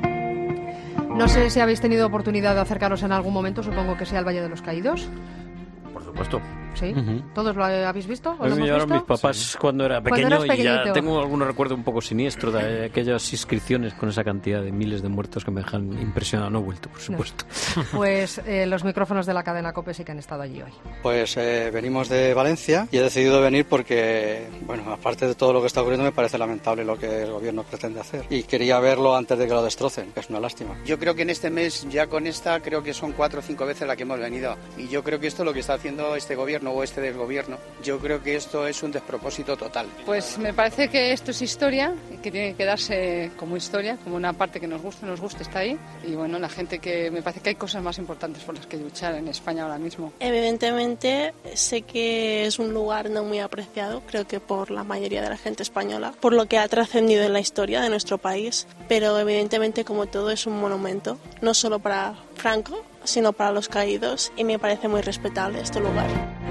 No sé si habéis tenido oportunidad de acercaros en algún momento, supongo que sea al Valle de los Caídos. Por supuesto. ¿Sí? ¿Todos lo habéis visto? ¿O lo hemos llevaron visto? mis papás cuando era pequeño y ya tengo algunos recuerdos un poco siniestros de aquellas inscripciones con esa cantidad de miles de muertos que me dejan impresionado. No he vuelto, por supuesto. No. Pues los micrófonos de la cadena COPE sí que han estado allí hoy. Pues venimos de Valencia y he decidido venir porque, bueno, aparte de todo lo que está ocurriendo, me parece lamentable lo que el gobierno pretende hacer. Y quería verlo antes de que lo destrocen, que es una lástima. Yo creo que en este mes, ya con esta, creo que son 4 o 5 veces la que hemos venido. Y yo creo que esto lo que está haciendo este gobierno o este del gobierno, yo creo que esto es un despropósito total. Pues me parece que esto es historia y que tiene que quedarse como historia, como una parte que nos guste, está ahí. Y bueno, la gente que me parece que hay cosas más importantes por las que luchar en España ahora mismo. Evidentemente sé que es un lugar no muy apreciado, creo que por la mayoría de la gente española, por lo que ha trascendido en la historia de nuestro país, pero evidentemente como todo es un monumento, no solo para Franco, sino para los caídos, y me parece muy respetable este lugar.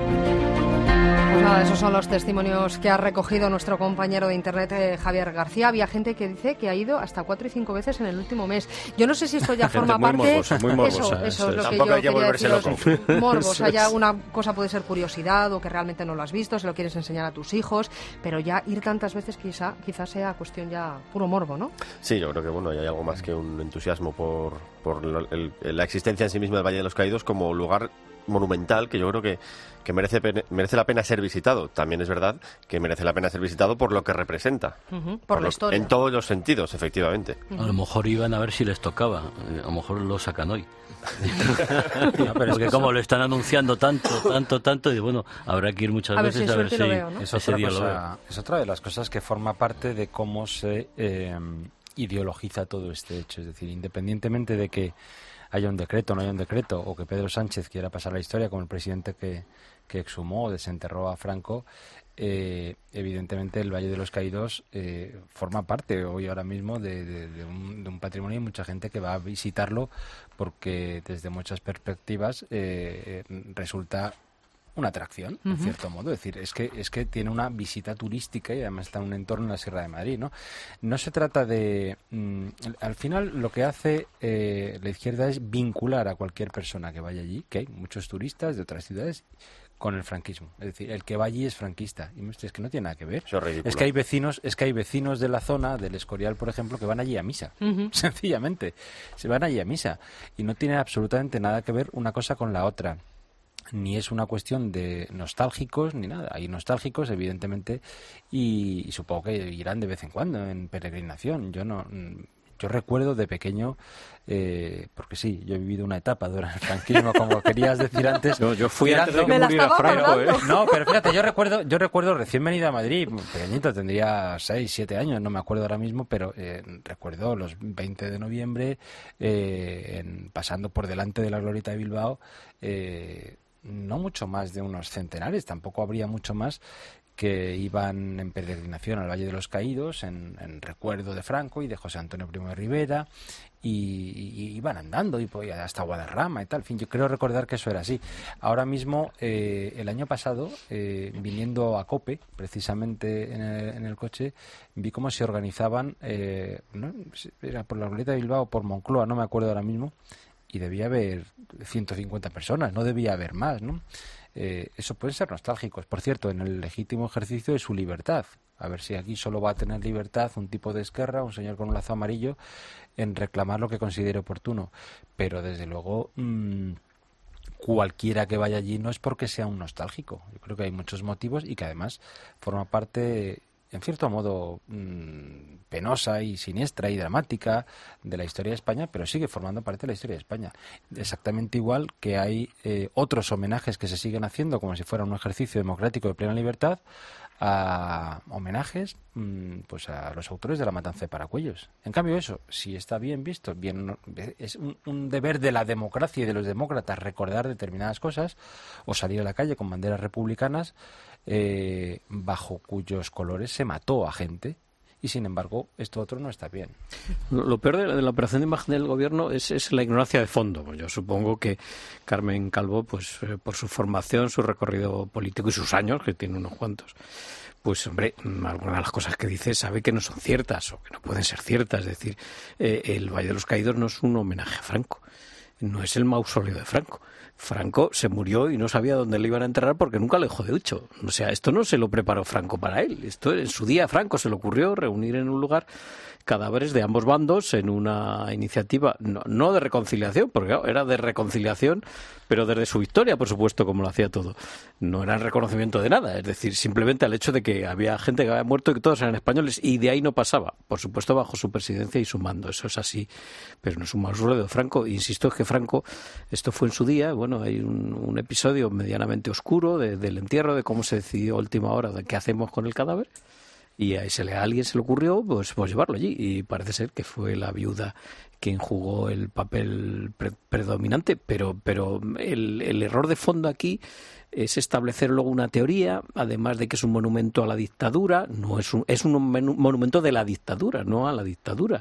Pues nada, esos son los testimonios que ha recogido nuestro compañero de internet Javier García. Había gente que dice que ha ido hasta 4 y 5 veces en el último mes. Yo no sé si esto ya forma parte... Muy morbosa, eso es lo Tampoco que yo quería deciros. Morbosa, ya una cosa puede ser curiosidad o que realmente no lo has visto, se lo quieres enseñar a tus hijos, pero ya ir tantas veces quizás sea cuestión ya puro morbo, ¿no? Sí, yo creo que bueno, hay algo más que un entusiasmo por la existencia en sí misma del Valle de los Caídos como lugar monumental que yo creo que merece la pena ser visitado. También es verdad que merece la pena ser visitado por lo que representa. Por la historia. En todos los sentidos, efectivamente. A lo mejor iban a ver si les tocaba. A lo mejor lo sacan hoy. No, pero porque como lo están anunciando tanto, y bueno, habrá que ir muchas veces a ver si veo, ¿no? ese día lo veo. Es otra de las cosas que forma parte de cómo se ideologiza todo este hecho. Es decir, independientemente de que haya un decreto o no haya un decreto, o que Pedro Sánchez quiera pasar la historia como el presidente que exhumó o desenterró a Franco, evidentemente el Valle de los Caídos forma parte hoy ahora mismo de un patrimonio y mucha gente que va a visitarlo porque desde muchas perspectivas resulta una atracción, en cierto modo. Es decir, es que tiene una visita turística y además está en un entorno en la Sierra de Madrid, ¿no? No se trata de... al final lo que hace la izquierda es vincular a cualquier persona que vaya allí, que hay muchos turistas de otras ciudades, con el franquismo. Es decir, el que va allí es franquista. Y es que no tiene nada que ver. Eso es ridículo. Es que hay vecinos de la zona, del Escorial, por ejemplo, que van allí a misa. Sencillamente. Se van allí a misa. Y no tiene absolutamente nada que ver una cosa con la otra. Ni es una cuestión de nostálgicos ni nada. Hay nostálgicos, evidentemente, y supongo que irán de vez en cuando en peregrinación. Yo recuerdo de pequeño, porque sí, yo he vivido una etapa durante el franquismo, como querías decir antes. Yo fui antes de que muriera Franco, No, pero fíjate, yo recuerdo recién venido a Madrid, pequeñito, tendría 6, 7 años, no me acuerdo ahora mismo, pero recuerdo los 20 de noviembre, pasando por delante de la Glorieta de Bilbao, no mucho más de unos centenares, tampoco habría mucho más, que iban en peregrinación al Valle de los Caídos en recuerdo de Franco y de José Antonio Primo de Rivera, y iban andando y hasta Guadarrama y tal. En fin, yo creo recordar que eso era así. Ahora mismo, el año pasado, viniendo a COPE, precisamente en el coche, vi cómo se organizaban, ¿no? Era por la Glorieta de Bilbao o por Moncloa, no me acuerdo ahora mismo, y debía haber 150 personas, no debía haber más, ¿no? Eso pueden ser nostálgicos, por cierto, en el legítimo ejercicio de su libertad. A ver si aquí solo va a tener libertad un tipo de Esquerra, un señor con un lazo amarillo, en reclamar lo que considere oportuno. Pero desde luego, cualquiera que vaya allí no es porque sea un nostálgico. Yo creo que hay muchos motivos y que además forma parte, en cierto modo, penosa y siniestra y dramática de la historia de España, pero sigue formando parte de la historia de España. Exactamente igual que hay otros homenajes que se siguen haciendo como si fuera un ejercicio democrático de plena libertad, a homenajes pues a los autores de la matanza de Paracuellos. En cambio eso, si está bien visto, es un deber de la democracia y de los demócratas recordar determinadas cosas o salir a la calle con banderas republicanas bajo cuyos colores se mató a gente, y sin embargo esto otro no está bien. Lo peor de la operación de imagen del gobierno es la ignorancia de fondo. Pues yo supongo que Carmen Calvo, pues por su formación, su recorrido político y sus años, que tiene unos cuantos, pues hombre, algunas de las cosas que dice sabe que no son ciertas o que no pueden ser ciertas. Es decir, el Valle de los Caídos no es un homenaje a Franco. no es el mausoleo de Franco. Franco se murió y no sabía dónde le iban a enterrar porque nunca le dejó de hecho. O sea, esto no se lo preparó Franco para él. Esto en su día a Franco se le ocurrió reunir en un lugar cadáveres de ambos bandos en una iniciativa no de reconciliación, porque claro, era de reconciliación, pero desde su victoria, por supuesto, como lo hacía todo. No era el reconocimiento de nada, es decir, simplemente al hecho de que había gente que había muerto y que todos eran españoles, y de ahí no pasaba, por supuesto, bajo su presidencia y su mando. Eso es así, pero no es un mausoleo de Franco. Insisto, es que Franco, esto fue en su día, bueno, hay un episodio medianamente oscuro del entierro, de cómo se decidió a última hora de qué hacemos con el cadáver. Y a alguien se le ocurrió pues llevarlo allí, y parece ser que fue la viuda quien jugó el papel predominante, pero el error de fondo aquí es establecer luego una teoría, además de que es un monumento a la dictadura. No es un monumento de la dictadura, no a la dictadura.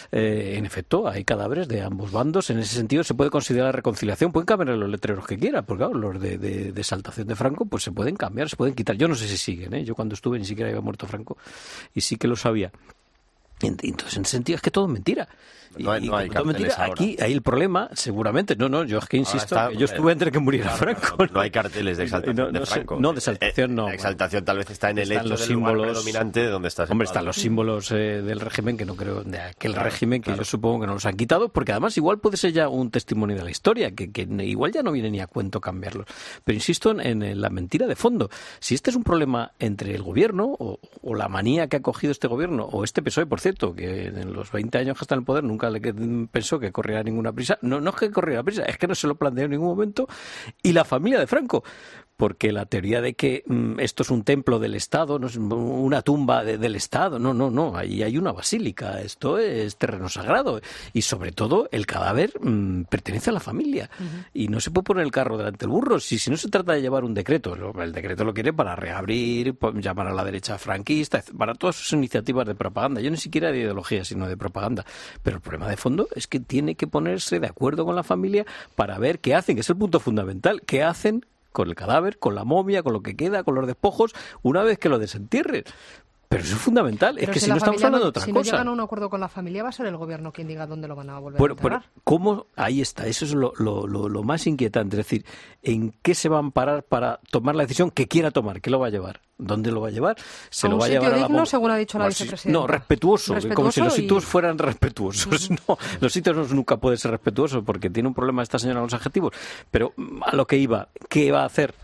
En efecto, hay cadáveres de ambos bandos. En ese sentido se puede considerar reconciliación. Pueden cambiar los letreros que quiera, porque claro, los de exaltación de Franco pues se pueden cambiar, se pueden quitar. Yo no sé si siguen, ¿eh? Yo cuando estuve ni siquiera había muerto Franco y sí que lo sabía. Entonces, en ese sentido, es que todo es mentira. No hay carteles ahora. Aquí hay el problema, seguramente. No, yo es que insisto, que yo estuve entre que muriera Franco. No hay carteles de exaltación de Franco. No, de exaltación no. La exaltación tal vez está en el hecho del símbolo predominante de donde está. Hombre, están los símbolos del régimen, que no creo, de aquel régimen que yo supongo que no los han quitado, porque además igual puede ser ya un testimonio de la historia, que igual ya no viene ni a cuento cambiarlos. Pero insisto en la mentira de fondo. Si este es un problema entre el gobierno, o la manía que ha cogido este gobierno, o este PSOE, por cierto, que en los 20 años que está en el poder nunca le pensó que corriera ninguna prisa. No es que corriera prisa, es que no se lo planteó en ningún momento. Y la familia de Franco, porque la teoría de que esto es un templo del Estado, no es una tumba del Estado, no, ahí hay una basílica, esto es terreno sagrado, y sobre todo el cadáver pertenece a la familia, y no se puede poner el carro delante del burro. Si no se trata de llevar un decreto, el decreto lo quiere para reabrir, llamar a la derecha franquista, para todas sus iniciativas de propaganda, yo ni siquiera de ideología, sino de propaganda, pero el problema de fondo es que tiene que ponerse de acuerdo con la familia para ver qué hacen, que es el punto fundamental, qué hacen con el cadáver, con la momia, con lo que queda, con los despojos, una vez que lo desentierren. Pero eso es fundamental. Pero es que si no estamos hablando de otra cosa. Si no llegan a un acuerdo con la familia, va a ser el gobierno quien diga dónde lo van a volver a enterrar. ¿Cómo? Ahí está. Eso es lo más inquietante. Es decir, ¿en qué se van a parar para tomar la decisión que quiera tomar? ¿Qué lo va a llevar? ¿Dónde lo va a llevar? ¿Se lo va a llevar a la digno, según ha dicho la vicepresidenta? No, respetuoso. Como si los sitios fueran respetuosos. No, los sitios nunca pueden ser respetuosos porque tiene un problema esta señora con los adjetivos. Pero a lo que iba, ¿qué va a hacer?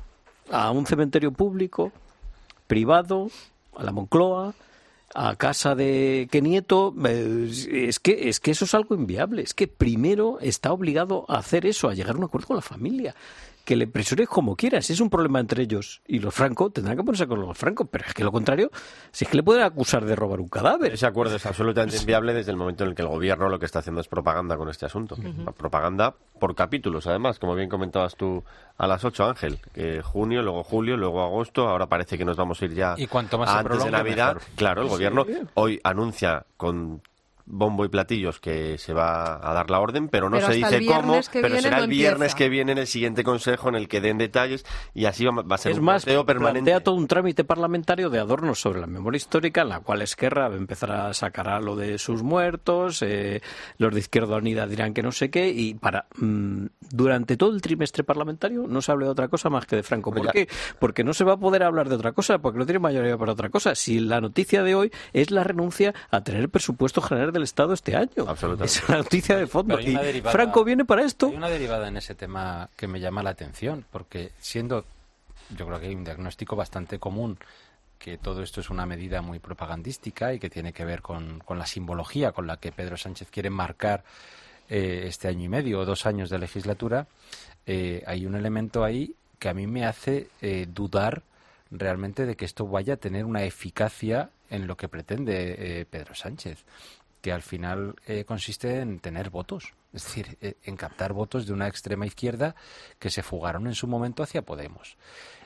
¿A un cementerio público, privado, a la Moncloa, a casa de qué nieto? Es que eso es algo inviable. Es que primero está obligado a hacer eso, a llegar a un acuerdo con la familia. Que le presiones como quieras. Si es un problema entre ellos y los Franco, tendrán que ponerse con los Franco. Pero es que lo contrario, si es que le pueden acusar de robar un cadáver. Ese acuerdo es absolutamente inviable desde el momento en el que el gobierno lo que está haciendo es propaganda con este asunto. Propaganda por capítulos, además, como bien comentabas tú a las 8, Ángel. Junio, luego julio, luego agosto. Ahora parece que nos vamos a ir ya y cuanto más antes de Navidad. Mejor. Claro, el gobierno hoy anuncia con bombo y platillos que se va a dar la orden, pero no se dice cómo, pero será el viernes que viene en el siguiente consejo en el que den detalles, y así va a ser un sorteo permanente. Plantea todo un trámite parlamentario de adornos sobre la memoria histórica, en la cual Esquerra empezará a sacar a lo de sus muertos, los de Izquierda Unida dirán que no sé qué, y para durante todo el trimestre parlamentario no se hable de otra cosa más que de Franco. ¿Por qué? Porque no se va a poder hablar de otra cosa, porque no tiene mayoría para otra cosa. Si la noticia de hoy es la renuncia a tener presupuesto general del Estado este año. Absolutamente. Es la noticia de fondo. Y Franco viene para esto. Hay una derivada en ese tema que me llama la atención, porque yo creo que hay un diagnóstico bastante común, que todo esto es una medida muy propagandística y que tiene que ver con la simbología con la que Pedro Sánchez quiere marcar este año y medio o 2 años de legislatura. Hay un elemento ahí que a mí me hace dudar realmente de que esto vaya a tener una eficacia en lo que pretende Pedro Sánchez, que al final consiste en tener votos, es decir, en captar votos de una extrema izquierda que se fugaron en su momento hacia Podemos.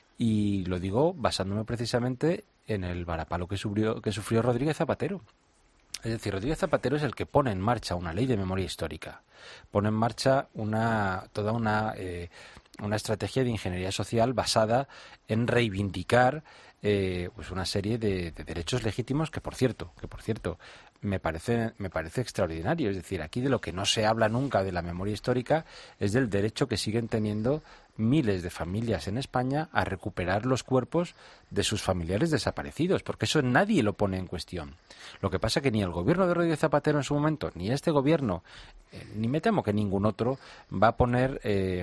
Y lo digo basándome precisamente en el varapalo que sufrió Rodríguez Zapatero. Es decir, Rodríguez Zapatero es el que pone en marcha una ley de memoria histórica, pone en marcha toda una estrategia de ingeniería social basada en reivindicar pues una serie de derechos legítimos que por cierto me parece extraordinario. Es decir, aquí de lo que no se habla nunca de la memoria histórica es del derecho que siguen teniendo miles de familias en España a recuperar los cuerpos de sus familiares desaparecidos, porque eso nadie lo pone en cuestión. Lo que pasa es que ni el gobierno de Rodríguez Zapatero en su momento, ni este gobierno, ni me temo que ningún otro, va a poner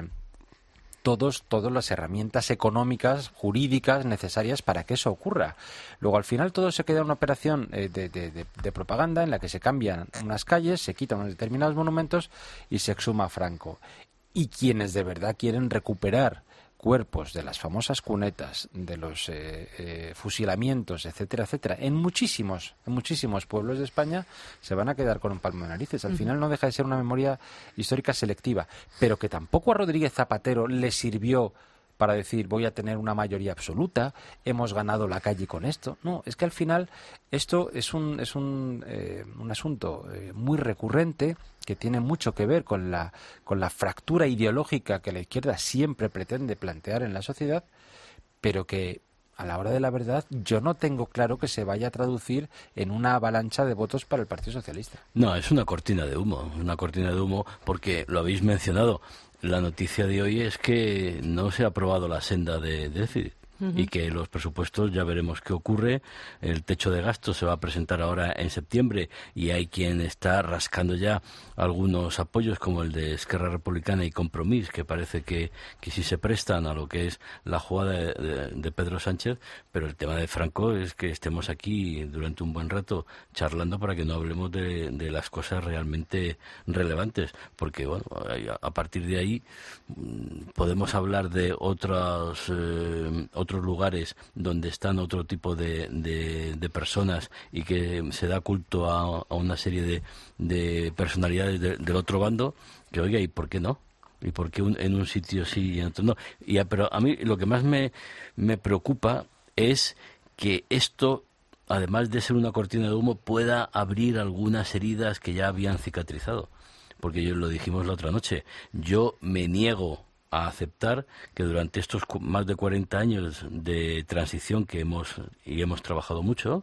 todas las herramientas económicas, jurídicas necesarias para que eso ocurra. Luego, al final, todo se queda en una operación de propaganda en la que se cambian unas calles, se quitan unos determinados monumentos y se exhuma a Franco. Y quienes de verdad quieren recuperar cuerpos de las famosas cunetas, de los fusilamientos, etcétera, etcétera, en muchísimos pueblos de España, se van a quedar con un palmo de narices. Al final no deja de ser una memoria histórica selectiva, pero que tampoco a Rodríguez Zapatero le sirvió para decir voy a tener una mayoría absoluta, hemos ganado la calle con esto. No, es que al final esto es un asunto muy recurrente, que tiene mucho que ver con la fractura ideológica que la izquierda siempre pretende plantear en la sociedad, pero que a la hora de la verdad yo no tengo claro que se vaya a traducir en una avalancha de votos para el Partido Socialista. No, es una cortina de humo porque lo habéis mencionado. La noticia de hoy es que no se ha aprobado la senda de déficit. Y que los presupuestos, ya veremos qué ocurre. El techo de gastos se va a presentar ahora en septiembre y hay quien está rascando ya algunos apoyos como el de Esquerra Republicana y Compromís, que parece que sí se prestan a lo que es la jugada de Pedro Sánchez, pero el tema de Franco es que estemos aquí durante un buen rato charlando para que no hablemos de las cosas realmente relevantes, porque bueno, a partir de ahí podemos hablar de otros lugares donde están otro tipo de personas y que se da culto a una serie de personalidades del otro bando, que oiga, ¿y por qué no? ¿Y por qué en un sitio sí y en otro no? Pero a mí lo que más me preocupa es que esto, además de ser una cortina de humo, pueda abrir algunas heridas que ya habían cicatrizado. Porque lo dijimos la otra noche, yo me niego a aceptar que durante estos más de 40 años de transición que hemos trabajado mucho,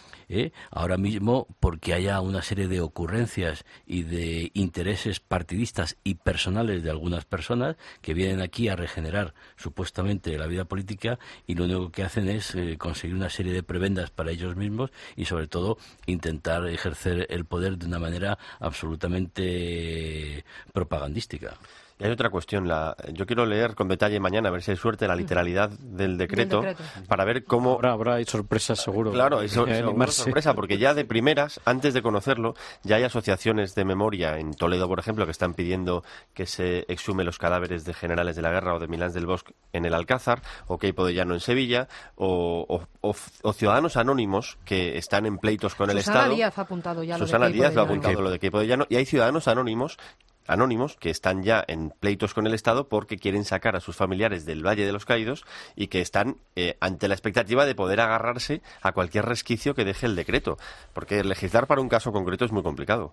ahora mismo, porque haya una serie de ocurrencias y de intereses partidistas y personales de algunas personas que vienen aquí a regenerar supuestamente la vida política y lo único que hacen es conseguir una serie de prebendas para ellos mismos y sobre todo intentar ejercer el poder de una manera absolutamente propagandística. Y hay otra cuestión. Yo quiero leer con detalle mañana, a ver si hay suerte, la literalidad del decreto, para ver cómo... Habrá sorpresas, seguro. Claro, hay sorpresa, porque ya de primeras, antes de conocerlo, ya hay asociaciones de memoria en Toledo, por ejemplo, que están pidiendo que se exhume los cadáveres de generales de la guerra o de Milán del Bosque en el Alcázar, o Queipo de Llano en Sevilla, o ciudadanos anónimos que están en pleitos con el Estado. Susana Díaz ha apuntado ya Susana Díaz lo ha apuntado lo de Queipo de Llano, y hay ciudadanos anónimos que están ya en pleitos con el Estado porque quieren sacar a sus familiares del Valle de los Caídos y que están ante la expectativa de poder agarrarse a cualquier resquicio que deje el decreto, porque legislar para un caso concreto es muy complicado.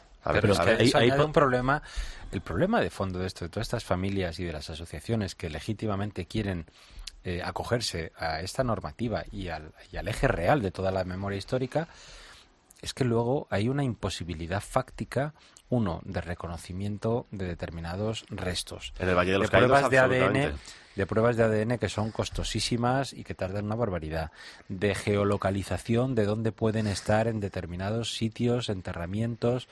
Hay un problema. El problema de fondo de esto, de todas estas familias y de las asociaciones que legítimamente quieren acogerse a esta normativa y al eje real de toda la memoria histórica, es que luego hay una imposibilidad fáctica, de reconocimiento de determinados restos. En el Valle de los Caídos, de pruebas de ADN que son costosísimas y que tardan una barbaridad. De geolocalización de dónde pueden estar en determinados sitios, enterramientos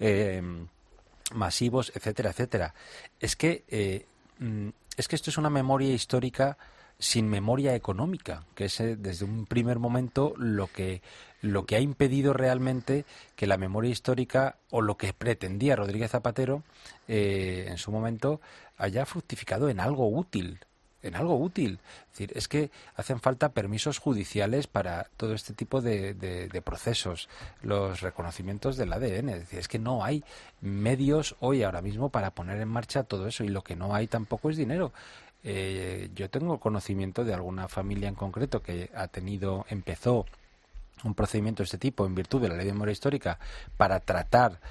masivos, etcétera, etcétera. Es que esto es una memoria histórica sin memoria económica, que es desde un primer momento lo que ha impedido realmente que la memoria histórica, o lo que pretendía Rodríguez Zapatero en su momento, haya fructificado en algo útil. Es decir, es que hacen falta permisos judiciales para todo este tipo de procesos, los reconocimientos del ADN. Es decir, es que no hay medios ahora mismo para poner en marcha todo eso, y lo que no hay tampoco es dinero. Yo tengo conocimiento de alguna familia en concreto que empezó un procedimiento de este tipo en virtud de la ley de memoria histórica para tratar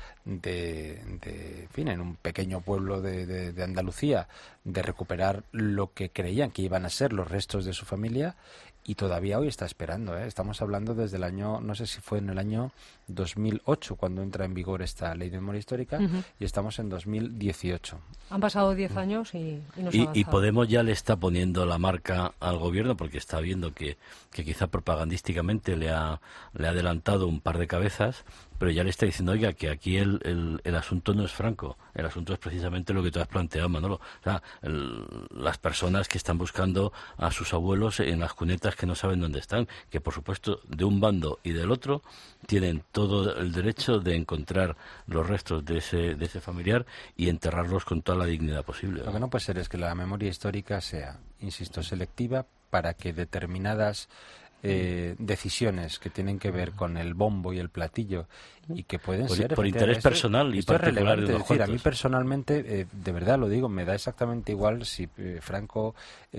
en un pequeño pueblo de Andalucía, de recuperar lo que creían que iban a ser los restos de su familia, y todavía hoy está esperando, ¿eh? Estamos hablando desde el año, no sé si fue en el año 2008 cuando entra en vigor esta ley de memoria histórica, y estamos en 2018. Han pasado 10 años y no se ha avanzado. Y Podemos ya le está poniendo la marca al gobierno porque está viendo que quizá propagandísticamente le ha adelantado un par de cabezas, pero ya le está diciendo, oiga, que aquí el asunto no es Franco, el asunto es precisamente lo que tú has planteado, Manolo. O sea, las personas que están buscando a sus abuelos en las cunetas que no saben dónde están, que por supuesto de un bando y del otro tienen todo el derecho de encontrar los restos de ese familiar y enterrarlos con toda la dignidad posible, ¿no? Lo que no puede ser es que la memoria histórica sea, insisto, selectiva para que determinadas decisiones que tienen que ver con el bombo y el platillo y que pueden ser por interés personal y particular de unos cuantos. Es decir, a mí personalmente, de verdad lo digo, me da exactamente igual si Franco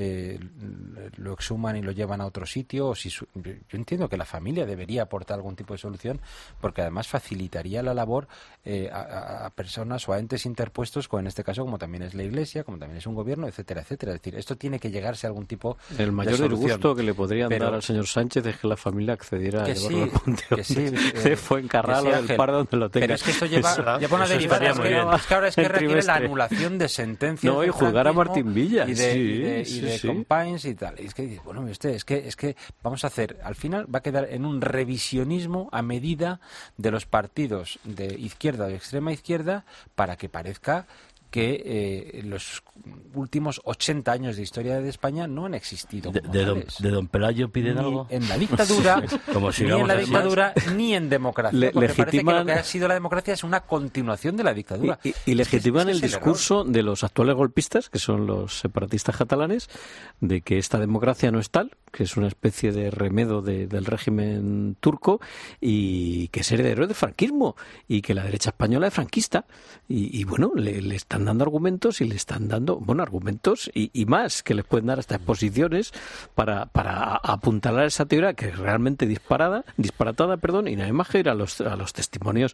lo exhuman y lo llevan a otro sitio, o si yo entiendo que la familia debería aportar algún tipo de solución, porque además facilitaría la labor a personas o a entes interpuestos, como en este caso como también es la Iglesia, como también es un gobierno, etcétera, etcétera. Es decir, esto tiene que llegarse a algún tipo el mayor de solución. disgusto que le podrían dar al señor Sánchez es que la familia accediera a llevarlo al Panteón de Fuencarral o del Pardo donde lo tenga. Pero es que esto lleva una derivada, es que ahora es que requiere la anulación de sentencias. No, y juzgar a Martín Villa. Y de Companys y tal. Y es que dice, bueno, usted, es que vamos a hacer, al final va a quedar en un revisionismo a medida de los partidos de izquierda o de extrema izquierda para que parezca que los últimos 80 años de historia de España no han existido. ¿De don Pelayo piden algo? En la dictadura, ni en la dictadura, ni en democracia. Porque parece que lo que ha sido la democracia es una continuación de la dictadura. Y legitiman el discurso de los actuales golpistas, que son los separatistas catalanes, de que esta democracia no es tal, que es una especie de remedo del régimen turco y que es heredero del franquismo y que la derecha española es franquista. Y bueno, le están dando argumentos y le están dando, argumentos y más que les pueden dar hasta exposiciones para apuntalar esa teoría que es realmente disparatada, y nada más que ir a los testimonios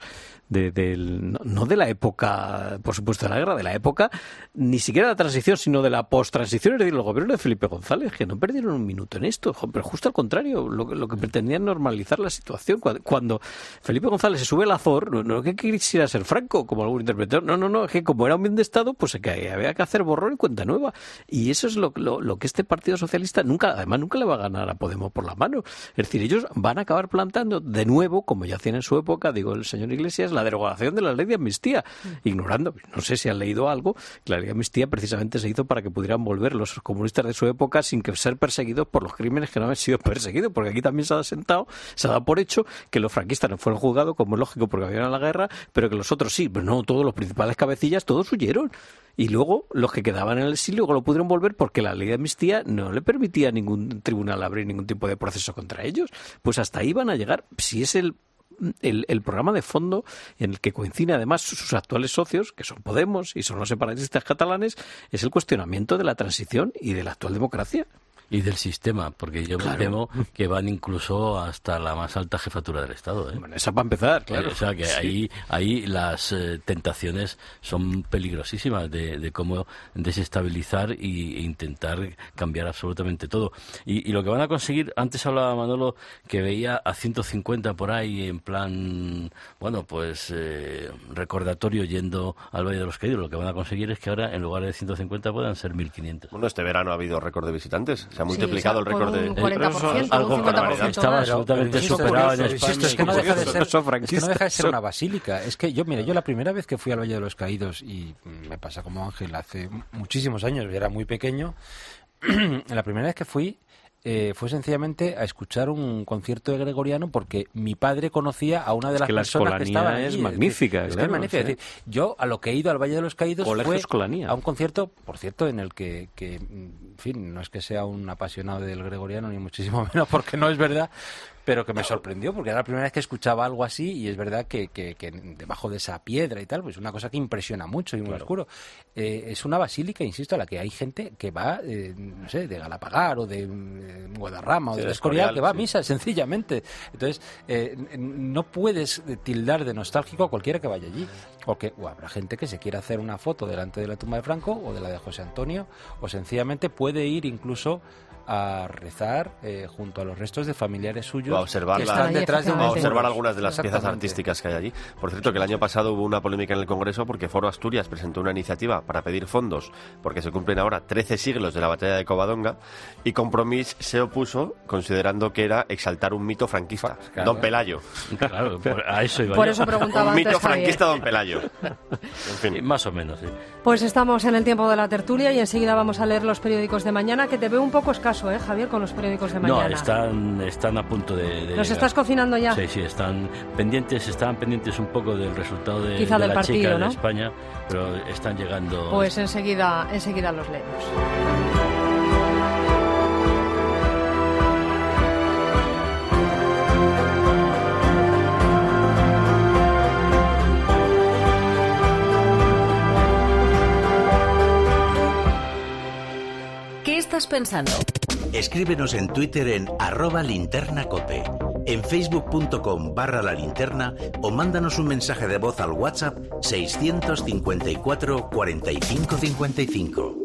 no de la época, por supuesto, de la guerra, de la época, ni siquiera de la transición, sino de la post-transición, es decir, el gobierno de Felipe González, que no perdieron un minuto en esto, pero justo al contrario, lo que pretendían normalizar la situación. Cuando Felipe González se sube al Azor, no que quisiera ser Franco, como algún interpretador, no, es que como era un bien de Estado, pues que había que hacer borrón y cuenta nueva. Y eso es lo que este Partido Socialista nunca le va a ganar a Podemos por la mano. Es decir, ellos van a acabar plantando de nuevo, como ya hacían en su época, digo el señor Iglesias, la derogación de la ley de amnistía, ignorando, no sé si han leído algo, que la ley de amnistía precisamente se hizo para que pudieran volver los comunistas de su época sin que ser perseguidos por los crímenes que no habían sido perseguidos, porque aquí también se ha dado por hecho que los franquistas no fueron juzgados, como es lógico, porque habían la guerra, pero que los otros sí, pero no, todos los principales cabecillas, todos huyeron. Y luego los que quedaban en el exilio lo pudieron volver porque la ley de amnistía no le permitía a ningún tribunal abrir ningún tipo de proceso contra ellos. Pues hasta ahí van a llegar. Si es el programa de fondo en el que coinciden además sus actuales socios, que son Podemos y son los separatistas catalanes, es el cuestionamiento de la transición y de la actual democracia. Y del sistema, porque yo me temo que van incluso hasta la más alta jefatura del Estado. Bueno, esa para empezar, claro. O sea, que ahí las tentaciones son peligrosísimas de cómo desestabilizar e intentar cambiar absolutamente todo. Y lo que van a conseguir, antes hablaba Manolo que veía a 150 por ahí en plan, recordatorio yendo al Valle de los Caídos. Lo que van a conseguir es que ahora en lugar de 150 puedan ser 1.500. Bueno, este verano ha habido récord de visitantes. Se ha multiplicado el récord de... Un 40%, un 50% estaba absolutamente superado en España. Es que no deja de ser una basílica. Es que yo la primera vez que fui al Valle de los Caídos, y me pasa como Ángel, hace muchísimos años, era muy pequeño, la primera vez que fui fue sencillamente a escuchar un concierto de Gregoriano porque mi padre conocía a una de las personas que estaban allí. Es magnífica, es magnífica. Es decir, yo a lo que he ido al Valle de los Caídos fue a un concierto, por cierto, en el que, en fin, no es que sea un apasionado del Gregoriano ni muchísimo menos, porque no es verdad, pero que me sorprendió porque era la primera vez que escuchaba algo así y es verdad que debajo de esa piedra y tal, pues una cosa que impresiona mucho y muy oscuro. Es una basílica, insisto, a la que hay gente que va, no sé, de Galapagar o de Guadarrama o de Escorial, que va a misa, sencillamente. Entonces, no puedes tildar de nostálgico a cualquiera que vaya allí, porque habrá gente que se quiera hacer una foto delante de la tumba de Franco o de la de José Antonio, o sencillamente puede ir incluso a rezar junto a los restos de familiares suyos a observar que están detrás de a observar algunas de las piezas artísticas que hay allí. Por cierto, que el año pasado hubo una polémica en el Congreso porque Foro Asturias presentó una iniciativa para pedir fondos porque se cumplen ahora 13 siglos de la batalla de Covadonga y Compromís se opuso considerando que era exaltar un mito franquista. Claro. Don Pelayo. Claro, a eso iba por yo. eso preguntaba un mito antes, franquista Don Pelayo. En fin. Más o menos, sí. Pues estamos en el tiempo de la tertulia y enseguida vamos a leer los periódicos de mañana, que te veo un poco escaso, Javier, con los periódicos de mañana. No, están a punto de ¿Los llegar. estás cocinando ya? Sí, estaban pendientes un poco del resultado de Quizá del la partido, chica ¿no? de España, pero están llegando. Pues enseguida los leemos. ¿Qué estás pensando? Escríbenos en Twitter en @linternacope, en facebook.com/lalinterna o mándanos un mensaje de voz al WhatsApp 654 45 55.